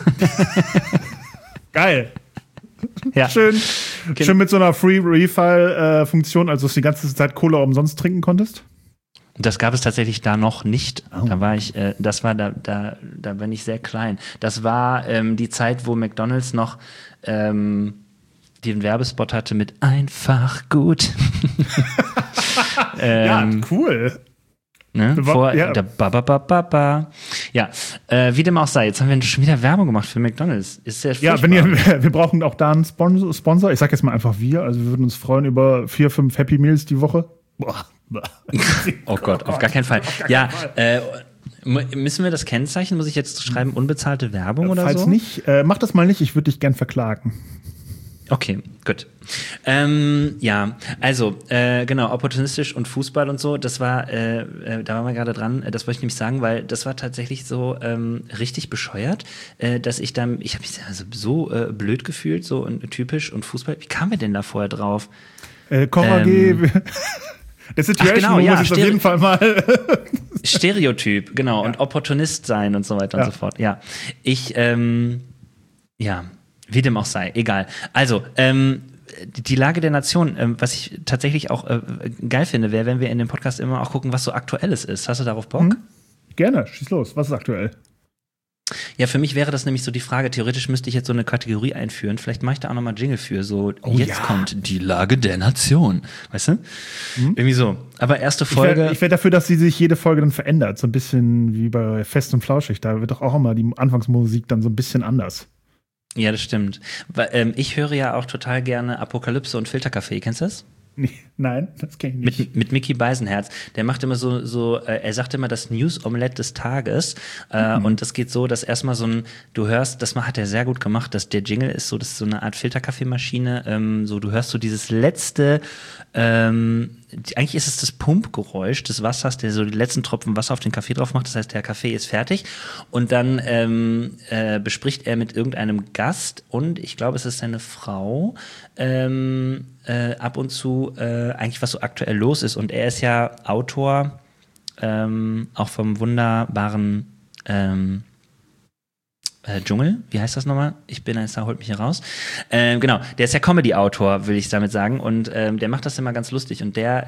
B: Geil.
A: Ja.
B: Schön mit so einer Free-Refill-Funktion, also dass du die ganze Zeit Cola umsonst trinken konntest?
A: Das gab es tatsächlich da noch nicht.
B: Oh.
A: Da war ich, da bin ich sehr klein. Das war die Zeit, wo McDonald's noch den Werbespot hatte mit einfach gut.
B: Ja, cool.
A: Ne? Ja, wie dem auch sei. Jetzt haben wir schon wieder Werbung gemacht für McDonald's. Ist sehr furchtbar.
B: Ja, wir brauchen auch da einen Sponsor. Ich sag jetzt mal einfach wir. Also wir würden uns freuen über 4-5 Happy Meals die Woche.
A: Oh Gott, auf gar keinen Fall. Ja, müssen wir das kennzeichnen? Muss ich jetzt schreiben, unbezahlte Werbung oder so?
B: Falls nicht, mach das mal nicht. Ich würde dich gern verklagen.
A: Okay, gut. Ja, also, genau, opportunistisch und Fußball und so, das war, da waren wir gerade dran, das wollte ich nämlich sagen, weil das war tatsächlich so richtig bescheuert, dass ich habe mich also so blöd gefühlt, so typisch und Fußball, wie kamen wir denn da vorher drauf?
B: Koch der Situation
A: ja,
B: ist auf jeden Fall mal
A: Stereotyp, genau,
B: Ja.
A: und Opportunist sein und so weiter
B: Ja.
A: und so fort. Ja, ja, wie dem auch sei, egal. Also, die Lage der Nation, was ich tatsächlich auch geil finde, wäre, wenn wir in dem Podcast immer auch gucken, was so Aktuelles ist. Hast du darauf Bock?
B: Gerne, schieß los. Was ist aktuell?
A: Ja, für mich wäre das nämlich so die Frage, theoretisch müsste ich jetzt so eine Kategorie einführen. Vielleicht mache ich da auch nochmal Jingle für. So, jetzt kommt die Lage der Nation. Weißt du? Irgendwie so. Aber erste Folge.
B: Ich wär dafür, dass sie sich jede Folge dann verändert. So ein bisschen wie bei Fest und Flauschig. Da wird doch auch immer die Anfangsmusik dann so ein bisschen anders.
A: Ja, das stimmt. Weil, ich höre ja auch total gerne Apokalypse und Filterkaffee. Kennst du das?
B: Nee, nein, das kenn ich nicht.
A: Mit Mickey Beisenherz. Der macht immer er sagt immer das News-Omelette des Tages. Und das geht so, dass erstmal du hörst, das hat er sehr gut gemacht, dass der Jingle ist so, das ist so eine Art Filterkaffeemaschine. So, du hörst so dieses letzte, eigentlich ist es das Pumpgeräusch des Wassers, der so die letzten Tropfen Wasser auf den Kaffee drauf macht. Das heißt, der Kaffee ist fertig. Und dann bespricht er mit irgendeinem Gast und ich glaube, es ist seine Frau, ab und zu eigentlich, was so aktuell los ist. Und er ist ja Autor, auch vom wunderbaren Dschungel, wie heißt das nochmal? Ich bin ein Star, holt mich hier raus. Genau, der ist ja Comedy-Autor, will ich damit sagen. Und der macht das immer ganz lustig. Und der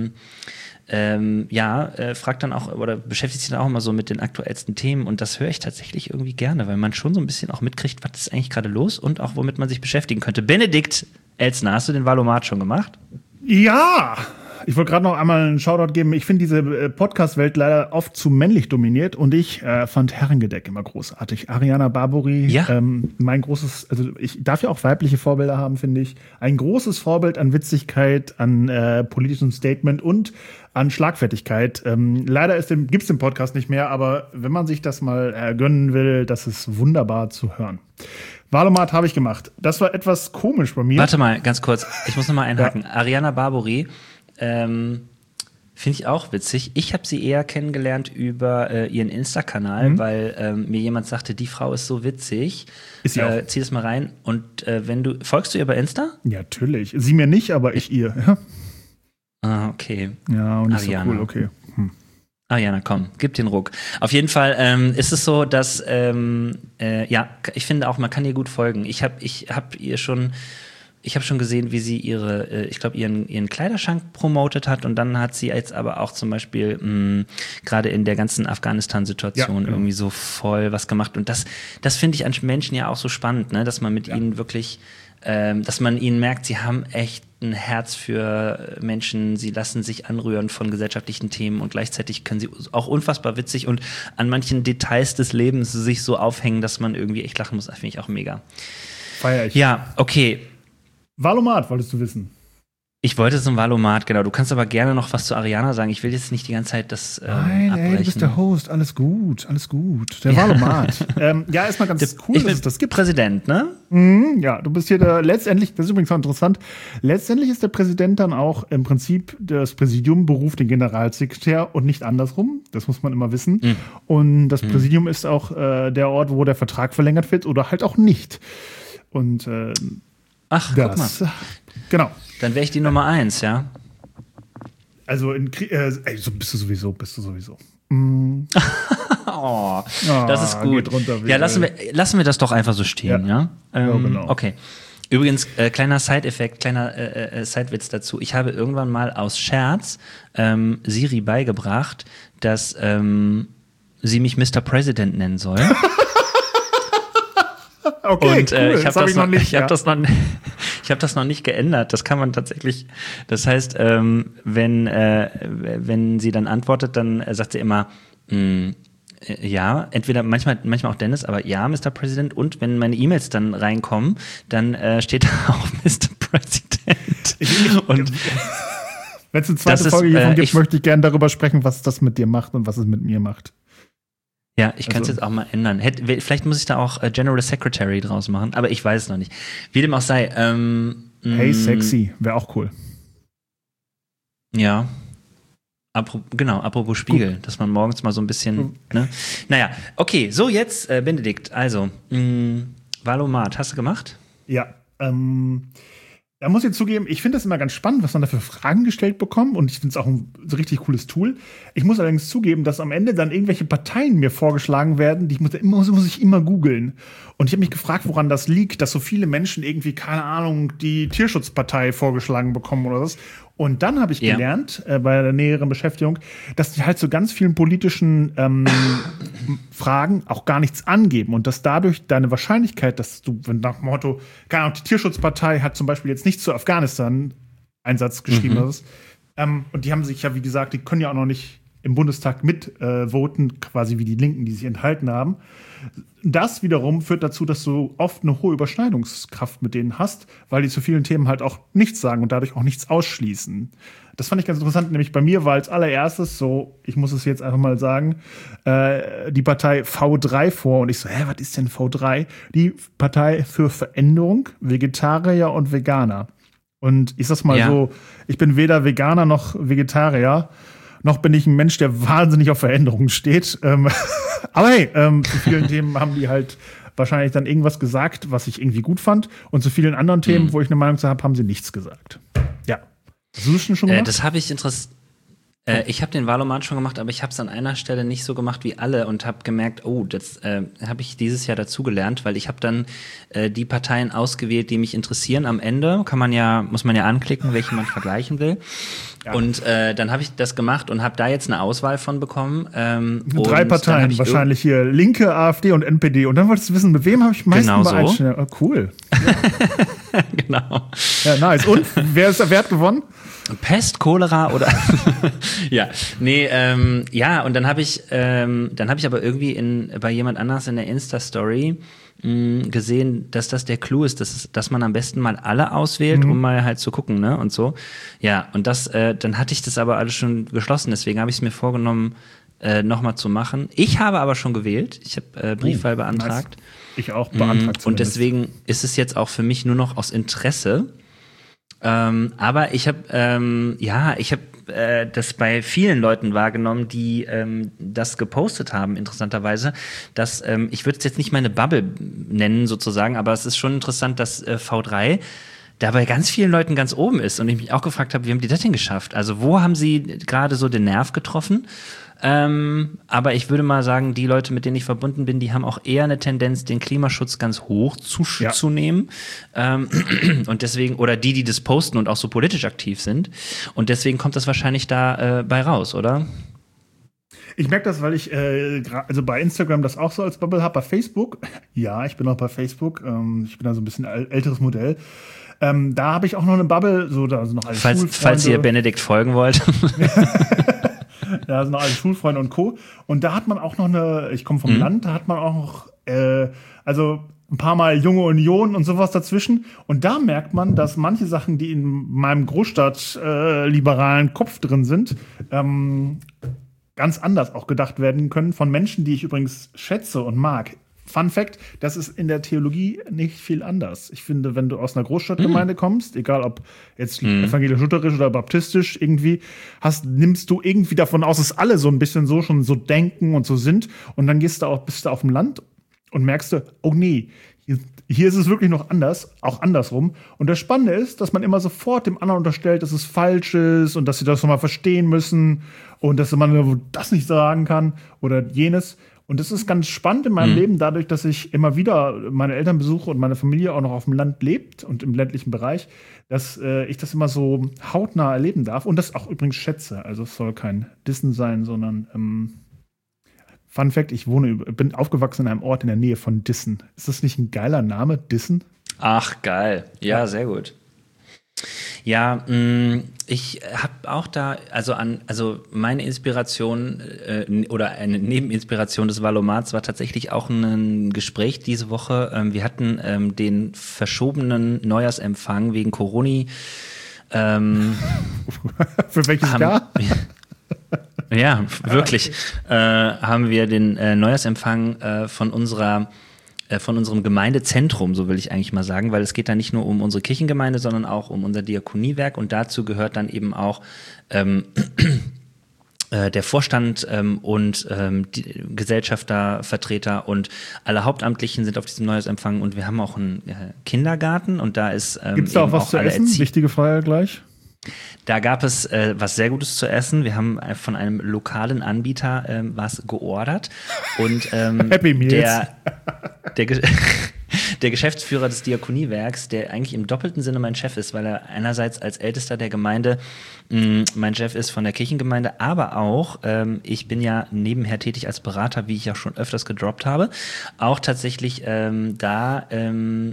A: fragt dann auch oder beschäftigt sich dann auch immer so mit den aktuellsten Themen. Und das höre ich tatsächlich irgendwie gerne, weil man schon so ein bisschen auch mitkriegt, was ist eigentlich gerade los und auch womit man sich beschäftigen könnte. Benedikt Elsner, hast du den Valomat schon gemacht?
B: Ja! Ich wollte gerade noch einmal einen Shoutout geben. Ich finde diese Podcast-Welt leider oft zu männlich dominiert und ich fand Herrengedeck immer großartig. Ariana Barbori, mein großes, also ich darf ja auch weibliche Vorbilder haben, finde ich. Ein großes Vorbild an Witzigkeit, an politischem Statement und an Schlagfertigkeit. Leider gibt es den Podcast nicht mehr, aber wenn man sich das mal gönnen will, das ist wunderbar zu hören. Valomat habe ich gemacht. Das war etwas komisch bei mir.
A: Warte mal, ganz kurz. Ich muss noch mal einhaken. Ja. Ariana Barbori, finde ich auch witzig. Ich habe sie eher kennengelernt über ihren Insta-Kanal, weil mir jemand sagte, die Frau ist so witzig.
B: Ist sie auch.
A: Zieh das mal rein. Und folgst du ihr bei Insta?
B: Ja, natürlich. Sie mir nicht, aber ich ihr. Ja.
A: Ah, okay.
B: Ja, und ist so cool, okay.
A: Ariana, komm, gib den Ruck. Auf jeden Fall ist es so, dass ich finde auch, man kann ihr gut folgen. Ich habe schon gesehen, wie sie ihren Kleiderschrank promotet hat und dann hat sie jetzt aber auch zum Beispiel gerade in der ganzen Afghanistan-Situation irgendwie so voll was gemacht und das finde ich an Menschen ja auch so spannend, ne, dass man mit ihnen wirklich dass man ihnen merkt, sie haben echt ein Herz für Menschen, sie lassen sich anrühren von gesellschaftlichen Themen und gleichzeitig können sie auch unfassbar witzig und an manchen Details des Lebens sich so aufhängen, dass man irgendwie echt lachen muss. Das finde ich auch mega.
B: Feier ich.
A: Ja, okay.
B: Valomat wolltest du wissen.
A: Ich wollte zum Valomat, genau. Du kannst aber gerne noch was zu Ariana sagen. Ich will jetzt nicht die ganze Zeit das
B: Nein,
A: abbrechen.
B: Ey, du bist der Host. Alles gut, alles gut. Der Valomat. Erstmal ganz cool, dass es das gibt.
A: Präsident, ne?
B: Ja, du bist hier letztendlich, das ist übrigens auch interessant, letztendlich ist der Präsident dann auch im Prinzip, das Präsidium beruft den Generalsekretär und nicht andersrum. Das muss man immer wissen. Und das Präsidium ist auch der Ort, wo der Vertrag verlängert wird oder halt auch nicht. Und
A: ach, guck mal.
B: Genau.
A: Dann wäre ich die Nummer 1, ja?
B: Also so bist du sowieso.
A: Oh, das ist gut.
B: Runter,
A: ja, lassen wir das doch einfach so stehen, ja?
B: Genau.
A: Okay. Übrigens, kleiner Side-Effekt, kleiner Sidewitz dazu. Ich habe irgendwann mal aus Scherz Siri beigebracht, dass sie mich Mr. President nennen soll.
B: Okay,
A: und
B: cool.
A: Ich habe das noch nicht geändert. Das kann man tatsächlich. Das heißt, wenn sie dann antwortet, dann sagt sie immer ja, entweder manchmal auch Dennis, aber ja, Mr. President. Und wenn meine E-Mails dann reinkommen, dann steht da auch Mr. President.
B: Und wenn es eine zweite Folge hiervon gibt, möchte ich gerne darüber sprechen, was das mit dir macht und was es mit mir macht.
A: Ja, ich kann es jetzt auch mal ändern. Vielleicht muss ich da auch General Secretary draus machen, aber ich weiß es noch nicht. Wie dem auch sei.
B: Hey Sexy, wäre auch cool.
A: Ja. Apropos Spiegel, dass man morgens mal so ein bisschen, ne? Naja, okay, so jetzt, Benedikt, also, Valomat, hast du gemacht?
B: Ja, da muss ich zugeben, ich finde das immer ganz spannend, was man da für Fragen gestellt bekommt. Und ich finde es auch ein so richtig cooles Tool. Ich muss allerdings zugeben, dass am Ende dann irgendwelche Parteien mir vorgeschlagen werden, die muss ich immer googeln. Und ich habe mich gefragt, woran das liegt, dass so viele Menschen irgendwie, keine Ahnung, die Tierschutzpartei vorgeschlagen bekommen oder was. Und dann habe ich gelernt, bei der näheren Beschäftigung, dass die halt so ganz vielen politischen Fragen auch gar nichts angeben. Und dass dadurch deine Wahrscheinlichkeit, dass du, wenn nach dem Motto, keine Ahnung, die Tierschutzpartei hat zum Beispiel jetzt nicht zu Afghanistan-Einsatz geschrieben, und die haben sich ja, wie gesagt, die können ja auch noch nicht im Bundestag mitvoten, quasi wie die Linken, die sich enthalten haben. Das wiederum führt dazu, dass du oft eine hohe Überschneidungskraft mit denen hast, weil die zu vielen Themen halt auch nichts sagen und dadurch auch nichts ausschließen. Das fand ich ganz interessant, nämlich bei mir war als allererstes so, ich muss es jetzt einfach mal sagen, die Partei V3 vor und ich so, was ist denn V3? Die Partei für Veränderung, Vegetarier und Veganer. Und ich sag's mal so, ich bin weder Veganer noch Vegetarier, noch bin ich ein Mensch, der wahnsinnig auf Veränderungen steht. Aber hey, zu vielen Themen haben die halt wahrscheinlich dann irgendwas gesagt, was ich irgendwie gut fand. Und zu vielen anderen Themen, wo ich eine Meinung zu habe, haben sie nichts gesagt. Ja. Hast du das schon gemacht?
A: Das habe ich ich habe den Valomat schon gemacht, aber ich habe es an einer Stelle nicht so gemacht wie alle und habe gemerkt, das habe ich dieses Jahr dazugelernt, weil ich habe dann die Parteien ausgewählt, die mich interessieren. Am Ende muss man ja anklicken, welche man vergleichen will. Ja. Und dann habe ich das gemacht und habe da jetzt eine Auswahl von bekommen.
B: 3 Parteien, wahrscheinlich hier Linke, AfD und NPD. Und dann wolltest du wissen, mit wem habe ich meistens übereinstimmung? Oh, cool.
A: Ja. Genau.
B: Ja, nice. Und wer hat gewonnen?
A: Pest, Cholera oder und dann habe ich aber irgendwie bei jemand anders in der Insta-Story gesehen, dass das der Clou ist, dass man am besten mal alle auswählt, um mal halt zu gucken, ne, und so. Ja, und dann hatte ich das aber alles schon geschlossen, deswegen habe ich es mir vorgenommen, nochmal zu machen. Ich habe aber schon gewählt, ich habe Briefwahl beantragt.
B: Nice. Ich auch beantragt.
A: Und deswegen ist es jetzt auch für mich nur noch aus Interesse. Aber ich habe das bei vielen Leuten wahrgenommen, die das gepostet haben, interessanterweise, dass ich würde es jetzt nicht meine Bubble nennen sozusagen, aber es ist schon interessant, dass V3 da bei ganz vielen Leuten ganz oben ist und ich mich auch gefragt habe, wie haben die das denn geschafft? Also wo haben sie gerade so den Nerv getroffen? Aber ich würde mal sagen, die Leute, mit denen ich verbunden bin, die haben auch eher eine Tendenz, den Klimaschutz ganz hoch zu nehmen. Und deswegen, oder die das posten und auch so politisch aktiv sind. Und deswegen kommt das wahrscheinlich da bei raus, oder?
B: Ich merke das, weil ich also bei Instagram das auch so als Bubble habe, bei Facebook. Ja, ich bin auch bei Facebook. Ich bin da so ein bisschen älteres Modell. Da habe ich auch noch eine Bubble, also noch alle Schulfreunde.
A: Falls ihr Benedikt folgen wollt.
B: Da sind noch alle Schulfreunde und Co. Und da hat man auch noch ich komme vom Land, da hat man auch noch, also ein paar Mal Junge Union und sowas dazwischen. Und da merkt man, dass manche Sachen, die in meinem Großstadt-liberalen Kopf drin sind, ganz anders auch gedacht werden können von Menschen, die ich übrigens schätze und mag. Fun Fact, das ist in der Theologie nicht viel anders. Ich finde, wenn du aus einer Großstadtgemeinde kommst, egal ob jetzt evangelisch-lutherisch oder baptistisch irgendwie, nimmst du irgendwie davon aus, dass alle so ein bisschen so schon so denken und so sind. Und dann bist du auf dem Land und merkst du, oh nee, hier ist es wirklich noch anders, auch andersrum. Und das Spannende ist, dass man immer sofort dem anderen unterstellt, dass es falsch ist und dass sie das nochmal verstehen müssen und dass man das nicht sagen kann oder jenes. Und das ist ganz spannend in meinem Leben, dadurch, dass ich immer wieder meine Eltern besuche und meine Familie auch noch auf dem Land lebt und im ländlichen Bereich, dass ich das immer so hautnah erleben darf und das auch übrigens schätze. Also es soll kein Dissen sein, sondern Fun Fact, ich bin aufgewachsen in einem Ort in der Nähe von Dissen. Ist das nicht ein geiler Name, Dissen?
A: Ach, geil. Ja, sehr gut. Ja, ich habe auch da, also meine Inspiration oder eine Nebeninspiration des Valomats war tatsächlich auch ein Gespräch diese Woche. Wir hatten den verschobenen Neujahrsempfang wegen Corona.
B: Für welches Jahr?
A: Ja, wirklich. Haben wir den Neujahrsempfang von unserem Gemeindezentrum, so will ich eigentlich mal sagen, weil es geht da nicht nur um unsere Kirchengemeinde, sondern auch um unser Diakoniewerk und dazu gehört dann eben auch der Vorstand und die Gesellschafter, Vertreter und alle Hauptamtlichen sind auf diesem Neujahrsempfang und wir haben auch einen Kindergarten und da ist
B: Gibt's da auch was zu essen? Wichtige Frage gleich.
A: Da gab es was sehr Gutes zu essen. Wir haben von einem lokalen Anbieter was geordert und
B: Happy Meals.
A: Der Geschäftsführer des Diakoniewerks, der eigentlich im doppelten Sinne mein Chef ist, weil er einerseits als Ältester der Gemeinde mein Chef ist von der Kirchengemeinde, aber auch, ich bin ja nebenher tätig als Berater, wie ich auch schon öfters gedroppt habe, auch tatsächlich bin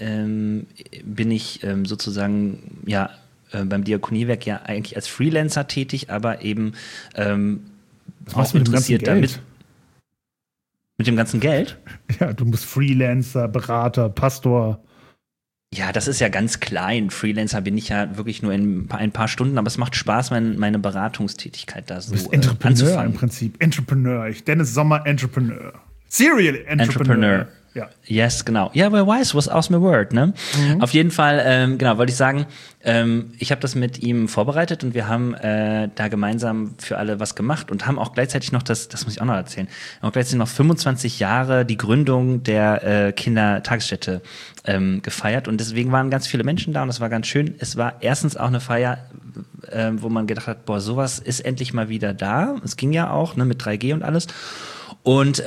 A: ich sozusagen, ja, beim Diakoniewerk ja eigentlich als Freelancer tätig, aber eben auch interessiert damit. Mit dem ganzen Geld?
B: Ja, du bist Freelancer, Berater, Pastor.
A: Ja, das ist ja ganz klein. Freelancer bin ich ja wirklich nur in ein paar Stunden, aber es macht Spaß, meine Beratungstätigkeit da so
B: anzufangen. Entrepreneur im Prinzip. Entrepreneur. Dennis Sommer, Entrepreneur. Serial Entrepreneur. Ja.
A: Yes, genau. Ja, wer weiß, was aus mir Word, ne? Mhm. Auf jeden Fall, genau, wollte ich sagen, ich habe das mit ihm vorbereitet und wir haben da gemeinsam für alle was gemacht und haben auch gleichzeitig noch, das muss ich auch noch erzählen, auch gleichzeitig noch 25 Jahre die Gründung der Kindertagesstätte gefeiert und deswegen waren ganz viele Menschen da und das war ganz schön. Es war erstens auch eine Feier, wo man gedacht hat, boah, sowas ist endlich mal wieder da. Es ging ja auch, ne, mit 3G und alles. Und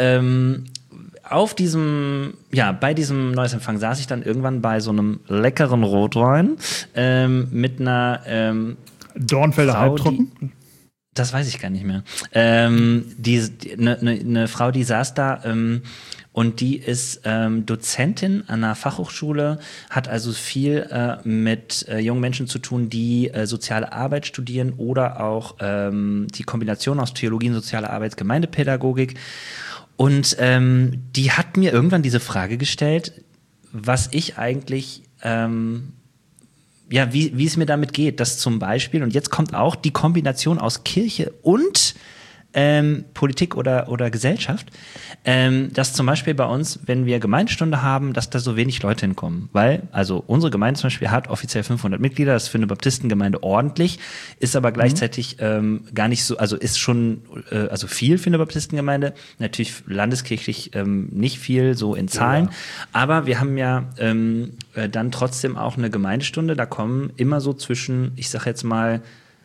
A: bei diesem Neujahrsempfang saß ich dann irgendwann bei so einem leckeren Rotwein mit einer
B: Dornfelder
A: Frau,
B: Halbtrocken?
A: Das weiß ich gar nicht mehr. Eine Frau, die saß da und die ist Dozentin an einer Fachhochschule, hat also viel mit jungen Menschen zu tun, die soziale Arbeit studieren oder auch die Kombination aus Theologie und soziale Arbeit, Gemeindepädagogik. Und die hat mir irgendwann diese Frage gestellt, was ich eigentlich, wie es mir damit geht, dass zum Beispiel, und jetzt kommt auch die Kombination aus Kirche und Politik oder Gesellschaft, dass zum Beispiel bei uns, wenn wir Gemeindestunde haben, dass da so wenig Leute hinkommen. Weil, also unsere Gemeinde zum Beispiel hat offiziell 500 Mitglieder, das ist für eine Baptistengemeinde ordentlich, ist aber gleichzeitig gar nicht so, also ist schon also viel für eine Baptistengemeinde, natürlich landeskirchlich nicht viel, so in Zahlen, aber wir haben ja dann trotzdem auch eine Gemeindestunde, da kommen immer so zwischen, ich sag jetzt mal,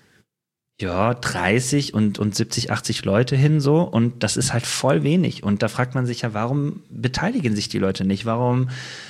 A: 30 und 70, 80 Leute hin so und das ist halt voll wenig und da fragt man sich ja, warum beteiligen sich die Leute nicht? Warum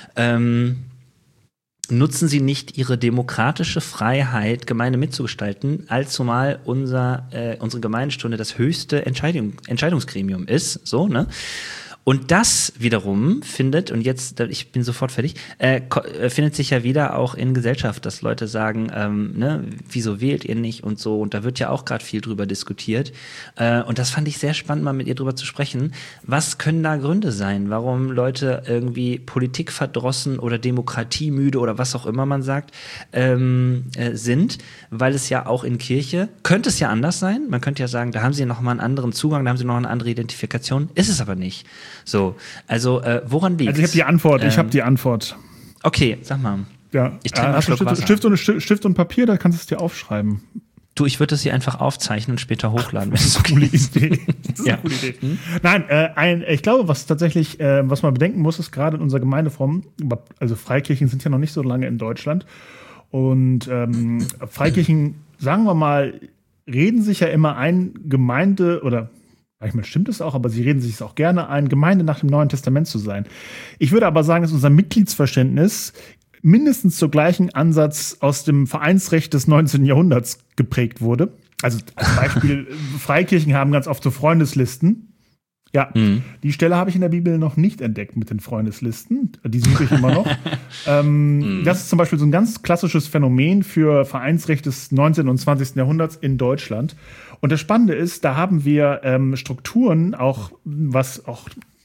A: nutzen sie nicht ihre demokratische Freiheit, Gemeinde mitzugestalten, allzumal unsere Gemeindestunde das höchste Entscheidungsgremium ist, so, ne? Und das wiederum findet, und jetzt, ich bin sofort fertig, findet sich ja wieder auch in Gesellschaft, dass Leute sagen, wieso wählt ihr nicht und so. Und da wird ja auch gerade viel drüber diskutiert. Und das fand ich sehr spannend, mal mit ihr drüber zu sprechen. Was können da Gründe sein, warum Leute irgendwie Politik verdrossen oder demokratiemüde oder was auch immer man sagt, sind? Weil es ja auch in Kirche, könnte es ja anders sein. Man könnte ja sagen, da haben sie noch mal einen anderen Zugang, da haben sie noch eine andere Identifikation. Ist es aber nicht. So, also woran liegt es?
B: Also ich habe die Antwort.
A: Okay, sag mal.
B: Ja.
A: Ich trinke mal einen Schluck Wasser.
B: Stift und Papier, da kannst du es dir aufschreiben.
A: Du, ich würde das hier einfach aufzeichnen und später hochladen. Das ist
B: eine coole Idee. Das ist eine coole Idee. Nein, ich glaube, was tatsächlich, was man bedenken muss, ist gerade in unserer Gemeindeform, also Freikirchen sind ja noch nicht so lange in Deutschland. Und Freikirchen, sagen wir mal, reden sich ja immer ein Gemeinde oder manchmal stimmt es auch, aber sie reden sich es auch gerne ein, Gemeinde nach dem Neuen Testament zu sein. Ich würde aber sagen, dass unser Mitgliedsverständnis mindestens zur gleichen Ansatz aus dem Vereinsrecht des 19. Jahrhunderts geprägt wurde. Also als Beispiel, Freikirchen haben ganz oft so Freundeslisten. Ja, Die Stelle habe ich in der Bibel noch nicht entdeckt mit den Freundeslisten. Die suche ich immer noch. Das ist zum Beispiel so ein ganz klassisches Phänomen für Vereinsrecht des 19. und 20. Jahrhunderts in Deutschland. Und das Spannende ist, da haben wir Strukturen, auch was auch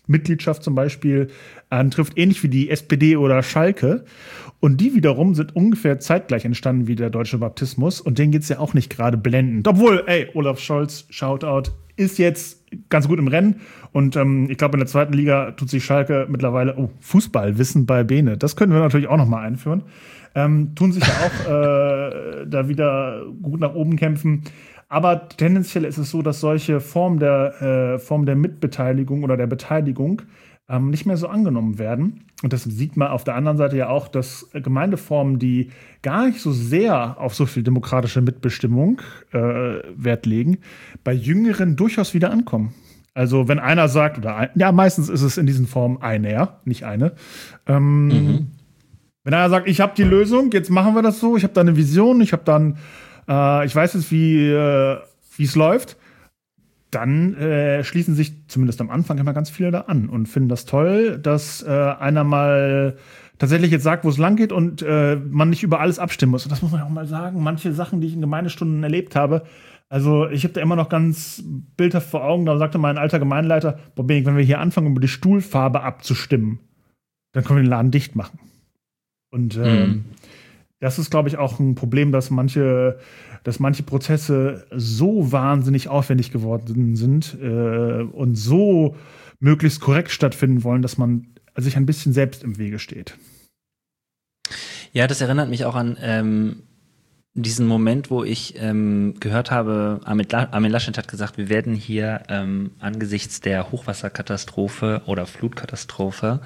B: Mitgliedschaft zum Beispiel antrifft, ähnlich wie die SPD oder Schalke. Und die wiederum sind ungefähr zeitgleich entstanden wie der Deutsche Baptismus. Und denen geht's ja auch nicht gerade blendend. Obwohl, Olaf Scholz, Shoutout, ist jetzt ganz gut im Rennen. Und ich glaube, in der zweiten Liga tut sich Schalke mittlerweile Fußballwissen bei Bene. Das können wir natürlich auch noch mal einführen. Tun sich ja auch da wieder gut nach oben kämpfen. Aber tendenziell ist es so, dass solche Formen der Mitbeteiligung oder der Beteiligung nicht mehr so angenommen werden. Und das sieht man auf der anderen Seite ja auch, dass Gemeindeformen, die gar nicht so sehr auf so viel demokratische Mitbestimmung Wert legen, bei Jüngeren durchaus wieder ankommen. Also wenn einer sagt, meistens ist es in diesen Formen einer, nicht eine. Wenn einer sagt, ich habe die Lösung, jetzt machen wir das so, ich habe da eine Vision, ich habe dann, ich weiß jetzt, wie es läuft, dann schließen sich zumindest am Anfang immer ganz viele da an und finden das toll, dass einer mal tatsächlich jetzt sagt, wo es lang geht und man nicht über alles abstimmen muss. Und das muss man ja auch mal sagen. Manche Sachen, die ich in Gemeindestunden erlebt habe, also ich habe da immer noch ganz bildhaft vor Augen, da sagte mein alter Gemeindeleiter, wenn wir hier anfangen, über die Stuhlfarbe abzustimmen, dann können wir den Laden dicht machen. Und das ist, glaube ich, auch ein Problem, dass manche Prozesse so wahnsinnig aufwendig geworden sind und so möglichst korrekt stattfinden wollen, dass man sich ein bisschen selbst im Wege steht.
A: Ja, das erinnert mich auch an diesen Moment, wo ich gehört habe, Armin Laschet hat gesagt, wir werden hier angesichts der Hochwasserkatastrophe oder Flutkatastrophe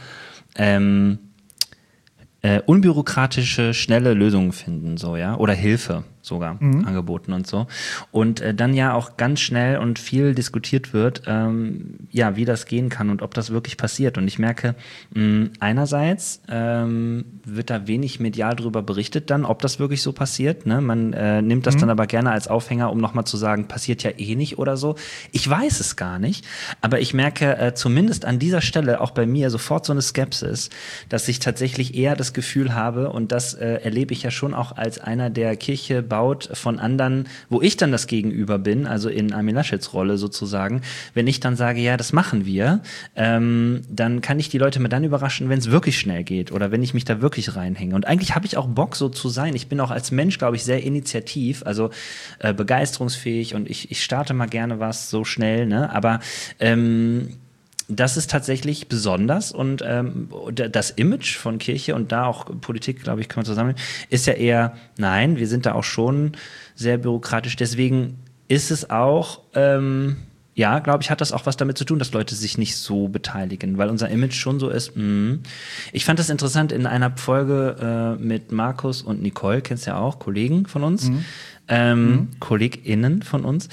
A: unbürokratische, schnelle Lösungen finden, so, ja, oder Hilfe sogar angeboten und so. Und dann ja auch ganz schnell und viel diskutiert wird, wie das gehen kann und ob das wirklich passiert. Und ich merke, einerseits wird da wenig medial drüber berichtet dann, ob das wirklich so passiert. Ne? Man nimmt das dann aber gerne als Aufhänger, um nochmal zu sagen, passiert ja eh nicht oder so. Ich weiß es gar nicht, aber ich merke zumindest an dieser Stelle auch bei mir sofort so eine Skepsis, dass ich tatsächlich eher das Gefühl habe, und das erlebe ich ja schon auch als einer, der Kirche baut von anderen, wo ich dann das Gegenüber bin, also in Armin Laschets Rolle sozusagen, wenn ich dann sage, ja, das machen wir, dann kann ich die Leute mal dann überraschen, wenn es wirklich schnell geht oder wenn ich mich da wirklich reinhänge. Und eigentlich habe ich auch Bock, so zu sein. Ich bin auch als Mensch, glaube ich, sehr initiativ, also begeisterungsfähig und ich starte mal gerne was so schnell, ne? Aber das ist tatsächlich besonders und das Image von Kirche und da auch Politik, glaube ich, können wir zusammen, ist ja eher, nein, wir sind da auch schon sehr bürokratisch. Deswegen ist es auch, glaube ich, hat das auch was damit zu tun, dass Leute sich nicht so beteiligen, weil unser Image schon so ist. Ich fand das interessant in einer Folge mit Markus und Nicole, kennst du ja auch, Kollegen von uns, KollegInnen von uns,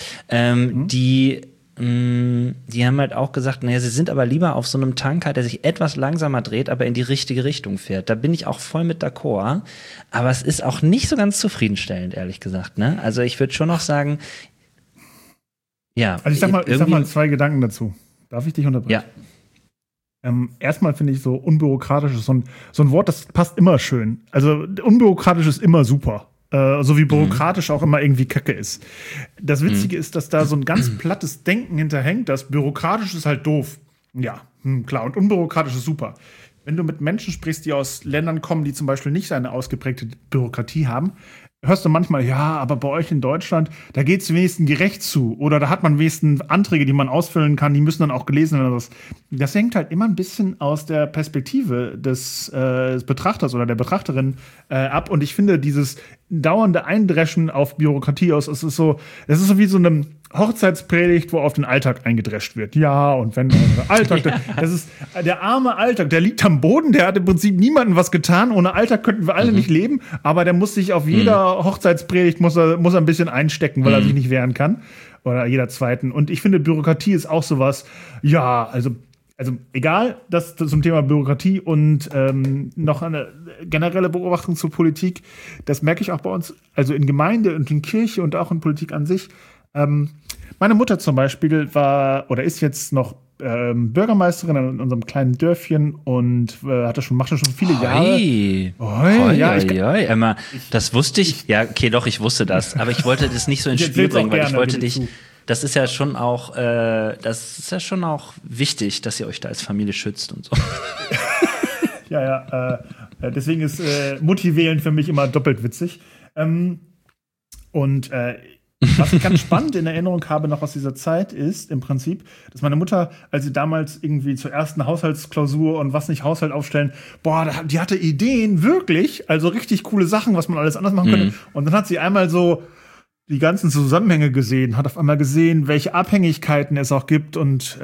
A: die haben halt auch gesagt, naja, sie sind aber lieber auf so einem Tanker, der sich etwas langsamer dreht, aber in die richtige Richtung fährt. Da bin ich auch voll mit d'accord. Aber es ist auch nicht so ganz zufriedenstellend, ehrlich gesagt. Ne? Also ich würde schon noch sagen, ja.
B: Also ich sag mal 2 Gedanken dazu. Darf ich dich unterbrechen? Ja. Erstmal finde ich so unbürokratisch ist so ein Wort, das passt immer schön. Also unbürokratisch ist immer super. So wie bürokratisch auch immer irgendwie Kacke ist. Das Witzige ist, dass da so ein ganz plattes Denken hinterhängt, dass bürokratisch ist halt doof. Ja, klar. Und unbürokratisch ist super. Wenn du mit Menschen sprichst, die aus Ländern kommen, die zum Beispiel nicht so eine ausgeprägte Bürokratie haben, hörst du manchmal, ja, aber bei euch in Deutschland, da geht es wenigstens gerecht zu. Oder da hat man wenigstens Anträge, die man ausfüllen kann, die müssen dann auch gelesen werden. Das hängt halt immer ein bisschen aus der Perspektive des Betrachters oder der Betrachterin ab. Und ich finde, dieses dauernde Eindreschen auf Bürokratie aus, das ist so wie so eine Hochzeitspredigt, wo auf den Alltag eingedrescht wird. Ja, und wenn der Alltag, das ist der arme Alltag, der liegt am Boden, der hat im Prinzip niemandem was getan. Ohne Alltag könnten wir alle nicht leben, aber der muss sich auf jeder Hochzeitspredigt muss er ein bisschen einstecken, weil er sich nicht wehren kann. Oder jeder zweiten. Und ich finde, Bürokratie ist auch sowas, ja, also egal, das zum Thema Bürokratie und noch eine generelle Beobachtung zur Politik, das merke ich auch bei uns, also in Gemeinde und in Kirche und auch in Politik an sich. Meine Mutter zum Beispiel war oder ist jetzt noch Bürgermeisterin in unserem kleinen Dörfchen und macht das schon viele Jahre.
A: Emma, das wusste ich. Ja, okay, doch, ich wusste das. Aber ich wollte das nicht so ins Spiel bringen, weil ich wollte dich. das ist ja schon auch, wichtig, dass ihr euch da als Familie schützt und so.
B: Deswegen ist Mutti wählen für mich immer doppelt witzig. Was ich ganz spannend in Erinnerung habe noch aus dieser Zeit ist im Prinzip, dass meine Mutter, als sie damals irgendwie zur ersten Haushaltsklausur und was nicht Haushalt aufstellen, die hatte Ideen, wirklich, also richtig coole Sachen, was man alles anders machen könnte. Und dann hat sie einmal so die ganzen Zusammenhänge gesehen, hat auf einmal gesehen, welche Abhängigkeiten es auch gibt und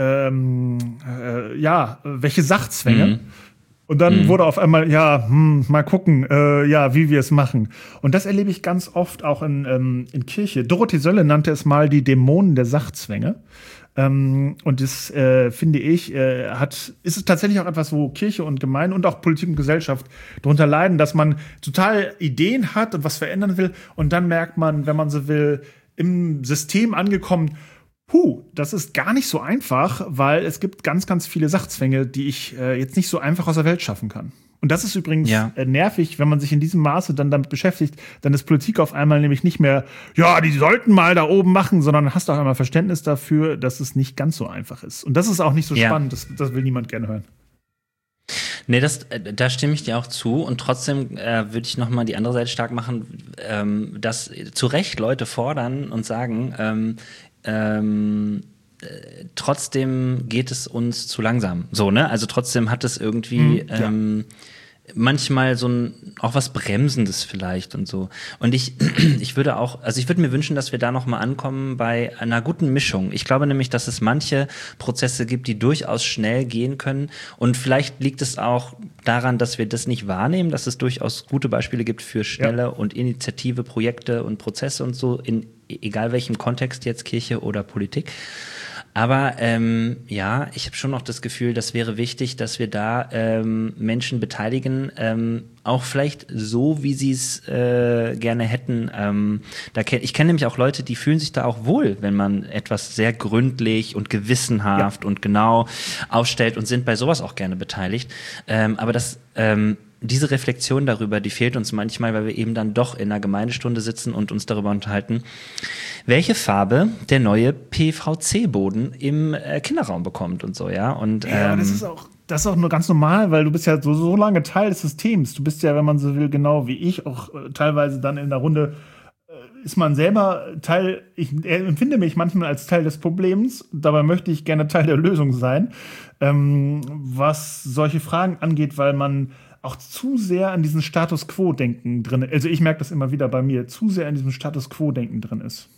B: welche Sachzwänge. Und dann wurde auf einmal, mal gucken, wie wir es machen. Und das erlebe ich ganz oft auch in Kirche. Dorothee Sölle nannte es mal die Dämonen der Sachzwänge. Und das, finde ich, ist es tatsächlich auch etwas, wo Kirche und Gemeinde und auch Politik und Gesellschaft darunter leiden, dass man total Ideen hat und was verändern will. Und dann merkt man, wenn man so will, im System angekommen, das ist gar nicht so einfach, weil es gibt ganz, ganz viele Sachzwänge, die ich jetzt nicht so einfach aus der Welt schaffen kann. Und das ist übrigens nervig, wenn man sich in diesem Maße dann damit beschäftigt, dann ist Politik auf einmal nämlich nicht mehr, die sollten mal da oben machen, sondern hast auch einmal Verständnis dafür, dass es nicht ganz so einfach ist. Und das ist auch nicht so spannend, das will niemand gerne hören.
A: Nee, da stimme ich dir auch zu. Und trotzdem würde ich noch mal die andere Seite stark machen, dass zu Recht Leute fordern und sagen, trotzdem geht es uns zu langsam. So, ne? Also trotzdem hat es irgendwie manchmal auch was Bremsendes vielleicht und so. Und ich würde mir wünschen, dass wir da noch mal ankommen bei einer guten Mischung. Ich glaube nämlich, dass es manche Prozesse gibt, die durchaus schnell gehen können. Und vielleicht liegt es auch daran, dass wir das nicht wahrnehmen, dass es durchaus gute Beispiele gibt für schnelle und Initiative, Projekte und Prozesse und so, in egal welchem Kontext jetzt, Kirche oder Politik. Aber ich habe schon noch das Gefühl, das wäre wichtig, dass wir da Menschen beteiligen, auch vielleicht so, wie sie es gerne hätten. Ich kenne nämlich auch Leute, die fühlen sich da auch wohl, wenn man etwas sehr gründlich und gewissenhaft und genau aufstellt und sind bei sowas auch gerne beteiligt. Aber diese Reflexion darüber, die fehlt uns manchmal, weil wir eben dann doch in einer Gemeindestunde sitzen und uns darüber unterhalten, welche Farbe der neue PVC-Boden im Kinderraum bekommt und so, ja. Und
B: das ist auch nur ganz normal, weil du bist ja so lange Teil des Systems. Du bist ja, wenn man so will, genau wie ich, auch teilweise dann in der Runde ist man selber Teil, ich empfinde mich manchmal als Teil des Problems, dabei möchte ich gerne Teil der Lösung sein, was solche Fragen angeht, weil man auch zu sehr an diesem Status-Quo-Denken drin ist. Also ich merke das immer wieder bei mir, zu sehr an diesem Status-Quo-Denken drin ist.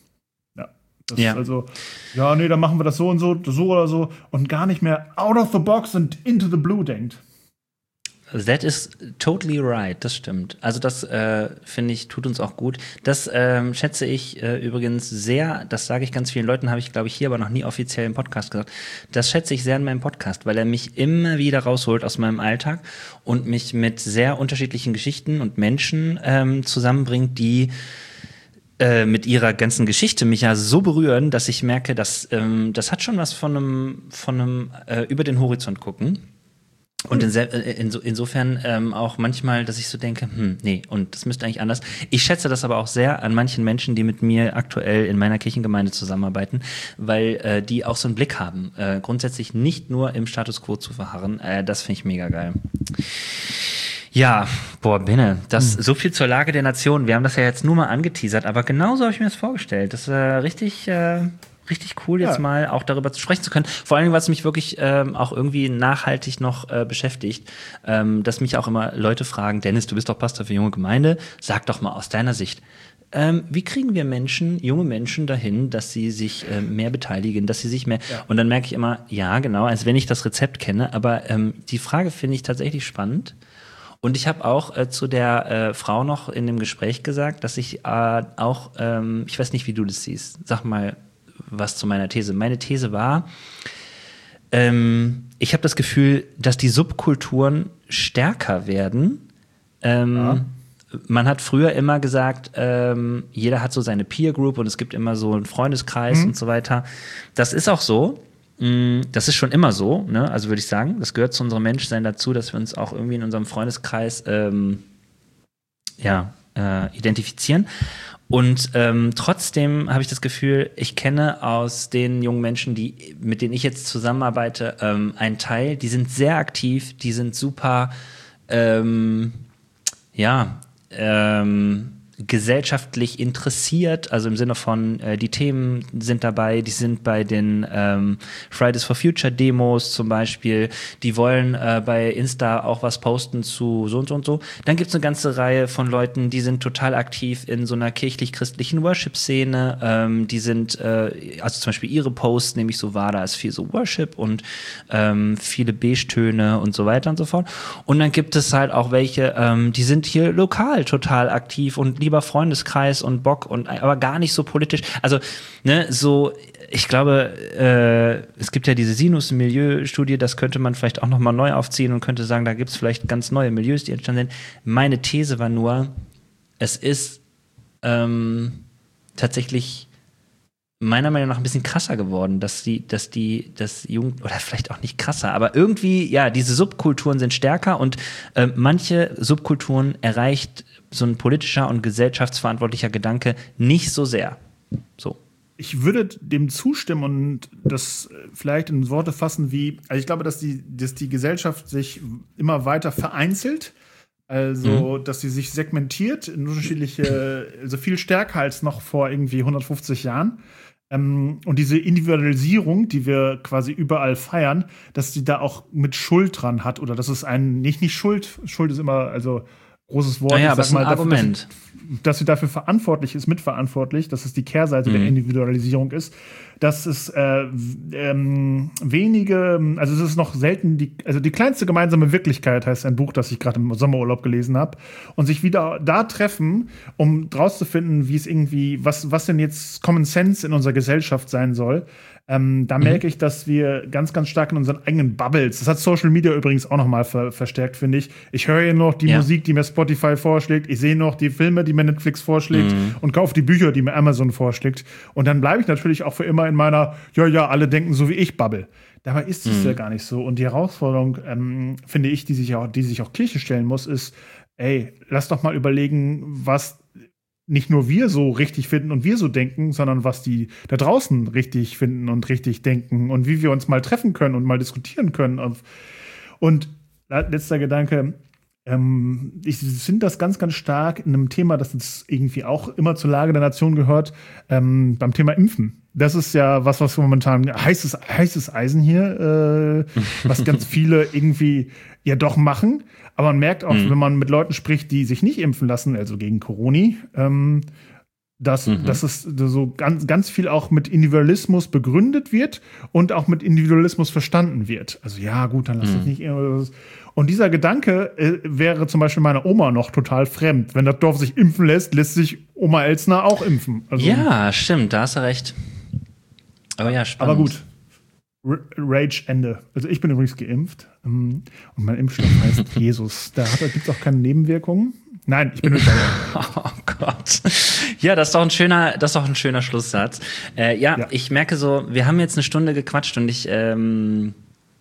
B: Also, dann machen wir das so und so oder so und gar nicht mehr out of the box and into the blue denkt.
A: That is totally right, das stimmt. Also das, finde ich, tut uns auch gut. Das schätze ich übrigens sehr, das sage ich ganz vielen Leuten, habe ich, glaube ich, hier aber noch nie offiziell im Podcast gesagt. Das schätze ich sehr in meinem Podcast, weil er mich immer wieder rausholt aus meinem Alltag und mich mit sehr unterschiedlichen Geschichten und Menschen zusammenbringt, die mit ihrer ganzen Geschichte mich ja so berühren, dass ich merke, dass das hat schon was von einem über den Horizont gucken. Und insofern auch manchmal, dass ich so denke, nee, und das müsste eigentlich anders. Ich schätze das aber auch sehr an manchen Menschen, die mit mir aktuell in meiner Kirchengemeinde zusammenarbeiten, weil die auch so einen Blick haben, grundsätzlich nicht nur im Status Quo zu verharren. Das finde ich mega geil. Ja, Benne, so viel zur Lage der Nation. Wir haben das ja jetzt nur mal angeteasert, aber genauso habe ich mir das vorgestellt. Das war richtig cool, jetzt mal auch darüber sprechen zu können. Vor allem, was mich wirklich auch irgendwie nachhaltig noch beschäftigt, dass mich auch immer Leute fragen, Dennis, du bist doch Pastor für junge Gemeinde, sag doch mal aus deiner Sicht, wie kriegen wir junge Menschen dahin, dass sie sich mehr beteiligen, dass sie sich mehr, und dann merke ich immer, ja, genau, als wenn ich das Rezept kenne, aber die Frage finde ich tatsächlich spannend. Und ich habe auch zu der Frau noch in dem Gespräch gesagt, dass ich auch, ich weiß nicht, wie du das siehst, sag mal was zu meiner These. Meine These war, ich habe das Gefühl, dass die Subkulturen stärker werden. Man hat früher immer gesagt, jeder hat so seine Peer Group und es gibt immer so einen Freundeskreis und so weiter. Das ist auch so. Das ist schon immer so, ne? Also würde ich sagen, das gehört zu unserem Menschsein dazu, dass wir uns auch irgendwie in unserem Freundeskreis identifizieren. Und trotzdem habe ich das Gefühl, ich kenne aus den jungen Menschen, mit denen ich jetzt zusammenarbeite, einen Teil, die sind sehr aktiv, die sind super, gesellschaftlich interessiert, also im Sinne von, die Themen sind dabei, die sind bei den Fridays for Future Demos zum Beispiel, die wollen bei Insta auch was posten zu so und so und so. Dann gibt es eine ganze Reihe von Leuten, die sind total aktiv in so einer kirchlich-christlichen Worship-Szene, die sind, also zum Beispiel ihre Posts, nämlich so war, da ist viel so Worship und viele Beige-Töne und so weiter und so fort. Und dann gibt es halt auch welche, die sind hier lokal total aktiv und lieber Freundeskreis und Bock und aber gar nicht so politisch. Also, ne, so, ich glaube, es gibt ja diese Sinus-Milieu-Studie, das könnte man vielleicht auch nochmal neu aufziehen und könnte sagen, da gibt es vielleicht ganz neue Milieus, die entstanden sind. Meine These war nur, es ist tatsächlich meiner Meinung nach ein bisschen krasser geworden, dass Jugend, oder vielleicht auch nicht krasser, aber irgendwie, ja, diese Subkulturen sind stärker und manche Subkulturen erreicht so ein politischer und gesellschaftsverantwortlicher Gedanke nicht so sehr. So.
B: Ich würde dem zustimmen und das vielleicht in Worte fassen wie, also ich glaube, dass die Gesellschaft sich immer weiter vereinzelt, also dass sie sich segmentiert in unterschiedliche, also viel stärker als noch vor irgendwie 150 Jahren. Und diese Individualisierung, die wir quasi überall feiern, dass die da auch mit Schuld dran hat oder dass es nicht Schuld ist immer, also großes Wort.
A: Naja, aber es ist ein Argument.
B: Dass sie dafür verantwortlich ist, mitverantwortlich, dass es die Kehrseite der Individualisierung ist, dass es wenige, also es ist noch selten, die kleinste gemeinsame Wirklichkeit heißt ein Buch, das ich gerade im Sommerurlaub gelesen habe, und sich wieder da treffen, um draus zu finden, wie es irgendwie, was denn jetzt Common Sense in unserer Gesellschaft sein soll. Da merke ich, dass wir ganz, ganz stark in unseren eigenen Bubbles, das hat Social Media übrigens auch noch mal verstärkt, finde ich. Ich höre hier noch die Musik, die mir Spotify vorschlägt, ich sehe noch die Filme, die mir Netflix vorschlägt und kaufe die Bücher, die mir Amazon vorschlägt. Und dann bleibe ich natürlich auch für immer in meiner, alle denken so wie ich, Bubble. Dabei ist es ja gar nicht so. Und die Herausforderung, finde ich, die sich auch Kirche stellen muss, ist, lass doch mal überlegen, was nicht nur wir so richtig finden und wir so denken, sondern was die da draußen richtig finden und richtig denken und wie wir uns mal treffen können und mal diskutieren können. Und letzter Gedanke, ich finde das ganz, ganz stark in einem Thema, das jetzt irgendwie auch immer zur Lage der Nation gehört, beim Thema Impfen. Das ist ja was momentan heißes Eisen hier, was ganz viele irgendwie ja doch machen. Aber man merkt auch, wenn man mit Leuten spricht, die sich nicht impfen lassen, also gegen Corona, dass es so ganz, ganz viel auch mit Individualismus begründet wird und auch mit Individualismus verstanden wird. Also ja, gut, dann lass dich nicht. Und dieser Gedanke wäre zum Beispiel meiner Oma noch total fremd. Wenn das Dorf sich impfen lässt sich Oma Elsner auch impfen. Also,
A: ja, stimmt, da hast du recht. Aber ja, spannend.
B: Aber gut. Rage Ende. Also ich bin übrigens geimpft und mein Impfstoff heißt Jesus. Da gibt es auch keine Nebenwirkungen. Nein, ich bin nicht
A: Oh Gott. Ja, das ist doch ein schöner Schlusssatz. Ich merke so, wir haben jetzt eine Stunde gequatscht und ich finde,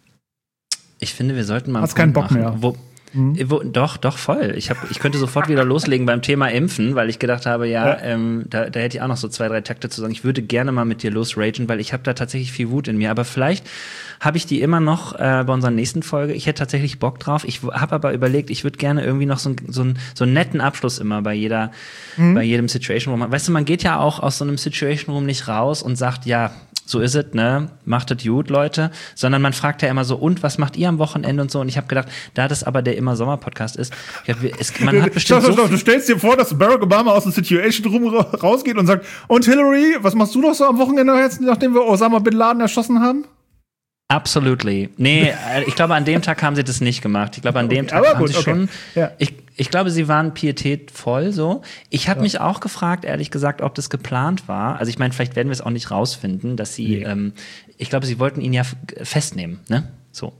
A: wir sollten mal.
B: Hast keinen Bock mehr.
A: Doch, voll. Ich könnte sofort wieder loslegen beim Thema Impfen, weil ich gedacht habe, da hätte ich auch noch so 2, 3 Takte zu sagen. Ich würde gerne mal mit dir losragen, weil ich habe da tatsächlich viel Wut in mir. Aber vielleicht habe ich die immer noch bei unserer nächsten Folge. Ich hätte tatsächlich Bock drauf. Ich habe aber überlegt, ich würde gerne irgendwie noch so einen netten Abschluss immer bei jedem Situation Room. Weißt du, man geht ja auch aus so einem Situation Room nicht raus und sagt, ja, so ist es, ne? Macht es gut, Leute. Sondern man fragt ja immer so, und was macht ihr am Wochenende und so? Und ich habe gedacht, da das aber der Immer-Sommer-Podcast ist, man hat bestimmt
B: du stellst dir vor, dass Barack Obama aus dem Situation Room rausgeht und sagt, und Hillary, was machst du doch so am Wochenende jetzt, nachdem wir Osama Bin Laden erschossen haben?
A: Absolutely. Nee, ich glaube, an dem Tag haben sie das nicht gemacht. Ich glaube, an dem Tag haben sie schon. Ja. Ich glaube, sie waren pietätvoll so. Ich habe mich auch gefragt, ehrlich gesagt, ob das geplant war. Also ich meine, vielleicht werden wir es auch nicht rausfinden, dass sie, ich glaube, sie wollten ihn ja festnehmen, ne? So.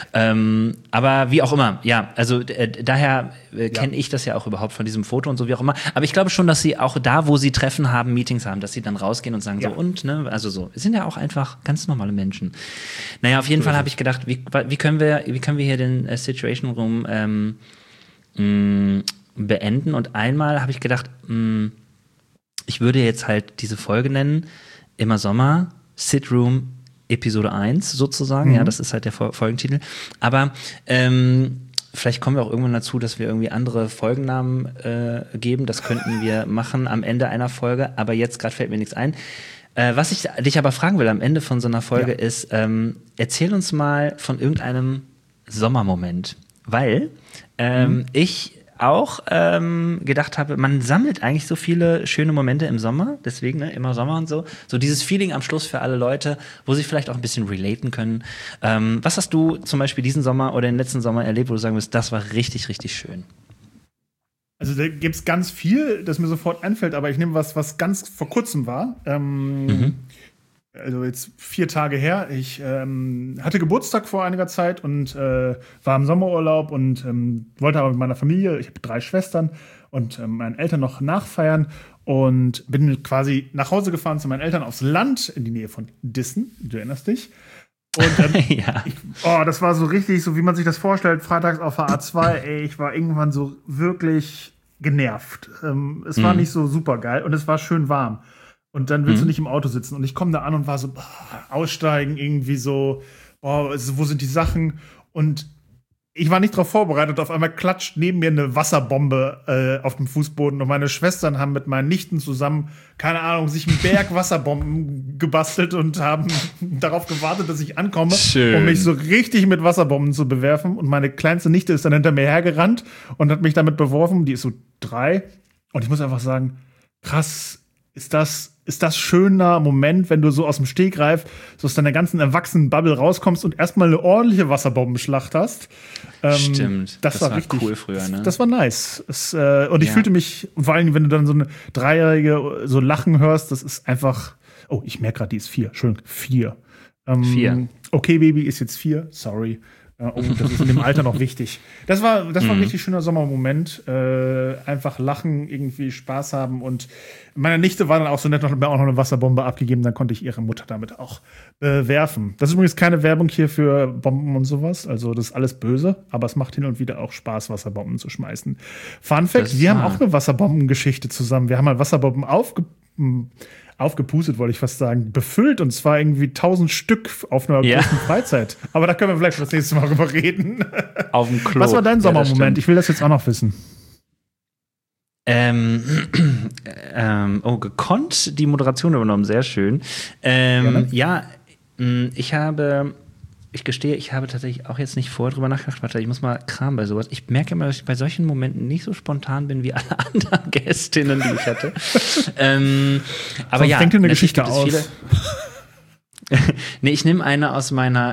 A: Aber wie auch immer, ja, also daher kenne ich das ja auch überhaupt von diesem Foto und so, wie auch immer. Aber ich glaube schon, dass sie auch da, wo sie Treffen haben, Meetings haben, dass sie dann rausgehen und sagen so, und, ne, also so. Es sind ja auch einfach ganz normale Menschen. Naja, auf jeden Fall habe ich gedacht, wie können wir hier den Situation Room beenden. Und einmal habe ich gedacht, ich würde jetzt halt diese Folge nennen, Immer Sommer, Sit Room Episode 1 sozusagen. Ja, das ist halt der Folgentitel. Aber vielleicht kommen wir auch irgendwann dazu, dass wir irgendwie andere Folgennamen geben. Das könnten wir machen am Ende einer Folge. Aber jetzt gerade fällt mir nichts ein. Was ich dich aber fragen will am Ende von so einer Folge ist, erzähl uns mal von irgendeinem Sommermoment. Weil ich auch gedacht habe, man sammelt eigentlich so viele schöne Momente im Sommer, deswegen immer Sommer und so. So dieses Feeling am Schluss für alle Leute, wo sie vielleicht auch ein bisschen relaten können. Was hast du zum Beispiel diesen Sommer oder den letzten Sommer erlebt, wo du sagen wirst, das war richtig, richtig schön?
B: Also da gibt es ganz viel, das mir sofort einfällt, aber ich nehme was ganz vor kurzem war. Also jetzt 4 Tage her. Ich hatte Geburtstag vor einiger Zeit und war im Sommerurlaub und wollte aber mit meiner Familie, ich habe 3 Schwestern und meinen Eltern noch nachfeiern und bin quasi nach Hause gefahren zu meinen Eltern aufs Land in die Nähe von Dissen, du erinnerst dich. Und das war so richtig, so wie man sich das vorstellt, freitags auf der A2, ich war irgendwann so wirklich genervt. Es war nicht so super geil und es war schön warm. Und dann willst du nicht im Auto sitzen. Und ich komme da an und war so, aussteigen, irgendwie so, wo sind die Sachen? Und ich war nicht darauf vorbereitet. Auf einmal klatscht neben mir eine Wasserbombe auf dem Fußboden. Und meine Schwestern haben mit meinen Nichten zusammen, keine Ahnung, sich einen Berg Wasserbomben gebastelt und haben darauf gewartet, dass ich ankomme, um mich so richtig mit Wasserbomben zu bewerfen. Und meine kleinste Nichte ist dann hinter mir hergerannt und hat mich damit beworfen. Die ist so 3. Und ich muss einfach sagen, krass, ist das schöner Moment, wenn du so aus dem Stegreif so aus deiner ganzen Erwachsenen-Bubble rauskommst und erstmal eine ordentliche Wasserbombenschlacht hast.
A: Stimmt.
B: Das war richtig
A: cool früher, ne?
B: Das war nice. Und ich fühlte mich, vor allem, wenn du dann so eine 3-Jährige so lachen hörst, das ist einfach. Oh, ich merke gerade, die ist 4. Schön, 4.
A: 4.
B: Okay, Baby ist jetzt 4. Sorry. Das ist in dem Alter noch wichtig. Das war ein richtig schöner Sommermoment. Einfach lachen, irgendwie Spaß haben. Und meine Nichte war dann auch so nett, hat mir auch noch eine Wasserbombe abgegeben. Dann konnte ich ihre Mutter damit auch bewerfen. Das ist übrigens keine Werbung hier für Bomben und sowas. Also das ist alles böse. Aber es macht hin und wieder auch Spaß, Wasserbomben zu schmeißen. Fun Fact, wir haben auch eine Wasserbombengeschichte zusammen. Wir haben mal Wasserbomben aufgepustet, wollte ich fast sagen, befüllt und zwar irgendwie 1000 Stück auf einer großen Freizeit. Aber da können wir vielleicht das nächste Mal drüber reden.
A: Auf dem Klo.
B: Was war dein Sommermoment? Ich will das jetzt auch noch wissen.
A: Gekonnt die Moderation übernommen, sehr schön. Ich gestehe, ich habe tatsächlich auch jetzt nicht vorher drüber nachgedacht. Warte, ich muss mal kramen bei sowas. Ich merke immer, dass ich bei solchen Momenten nicht so spontan bin wie alle anderen Gästinnen, die ich hatte. Aber ja,
B: denkt dir eine Geschichte aus.
A: Nee, ich nehme eine aus meiner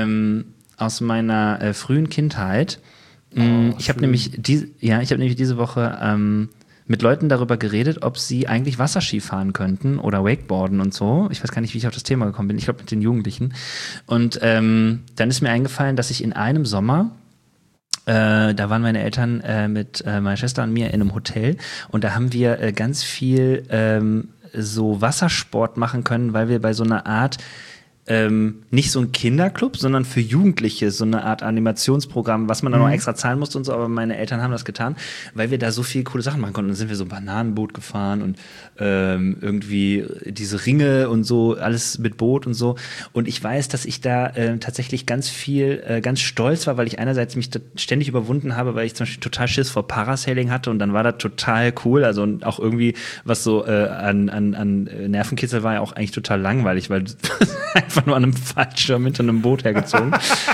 A: frühen Kindheit. Ich habe nämlich diese Woche mit Leuten darüber geredet, ob sie eigentlich Wasserski fahren könnten oder Wakeboarden und so. Ich weiß gar nicht, wie ich auf das Thema gekommen bin. Ich glaube, mit den Jugendlichen. Und dann ist mir eingefallen, dass ich in einem Sommer, da waren meine Eltern mit meiner Schwester und mir in einem Hotel und da haben wir ganz viel so Wassersport machen können, weil wir bei so einer Art nicht so ein Kinderclub, sondern für Jugendliche so eine Art Animationsprogramm, was man dann noch extra zahlen musste und so, aber meine Eltern haben das getan, weil wir da so viele coole Sachen machen konnten. Dann sind wir so ein Bananenboot gefahren und irgendwie diese Ringe und so, alles mit Boot und so. Und ich weiß, dass ich da tatsächlich ganz stolz war, weil ich einerseits mich ständig überwunden habe, weil ich zum Beispiel total Schiss vor Parasailing hatte und dann war das total cool. Also und auch irgendwie, was so an Nervenkitzel war ja auch eigentlich total langweilig, weil einfach nur an einem Fallschirm hinter einem Boot hergezogen.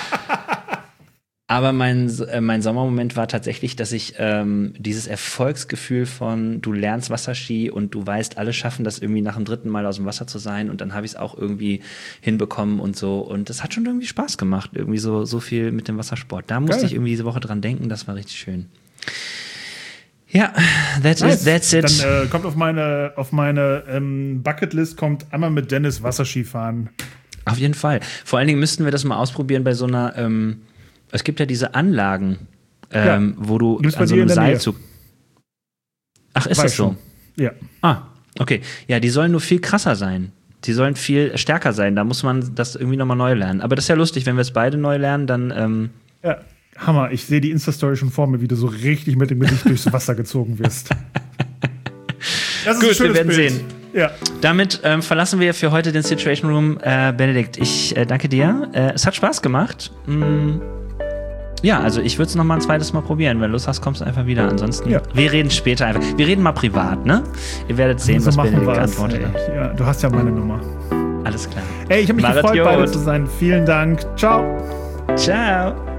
A: Aber mein Sommermoment war tatsächlich, dass ich dieses Erfolgsgefühl von du lernst Wasserski und du weißt, alle schaffen das irgendwie nach dem 3. Mal aus dem Wasser zu sein und dann habe ich es auch irgendwie hinbekommen und so. Und das hat schon irgendwie Spaß gemacht, irgendwie so viel mit dem Wassersport. Da musste ich irgendwie diese Woche dran denken, das war richtig schön. Ja, that's it.
B: Dann kommt auf meine Bucketlist, kommt einmal mit Dennis Wasserski fahren.
A: Auf jeden Fall. Vor allen Dingen müssten wir das mal ausprobieren bei so einer, es gibt ja diese Anlagen, wo du an so einem Seilzug. Ach, ist das so?
B: Ja.
A: Ah, okay. Ja, die sollen nur viel krasser sein. Die sollen viel stärker sein. Da muss man das irgendwie nochmal neu lernen. Aber das ist ja lustig, wenn wir es beide neu lernen, dann.
B: Ja. Hammer, ich sehe die Insta-Story schon vor mir, wie du so richtig mit dem Gesicht durchs Wasser gezogen wirst. Das ist
A: gut,
B: ein schönes
A: wir werden
B: Bild.
A: sehen.
B: Ja.
A: Damit verlassen wir für heute den Situation Room. Benedikt, ich danke dir. Es hat Spaß gemacht. Ja, also ich würde es noch mal ein zweites Mal probieren. Wenn du Lust hast, kommst du einfach wieder. Ansonsten, wir reden später einfach. Wir reden mal privat, ne? Ihr werdet sehen, was Benedikt antwortet.
B: Ja, du hast ja meine Nummer.
A: Alles klar.
B: Ey, ich habe mich gefreut, bei dir zu sein. Vielen Dank. Ciao.
A: Ciao.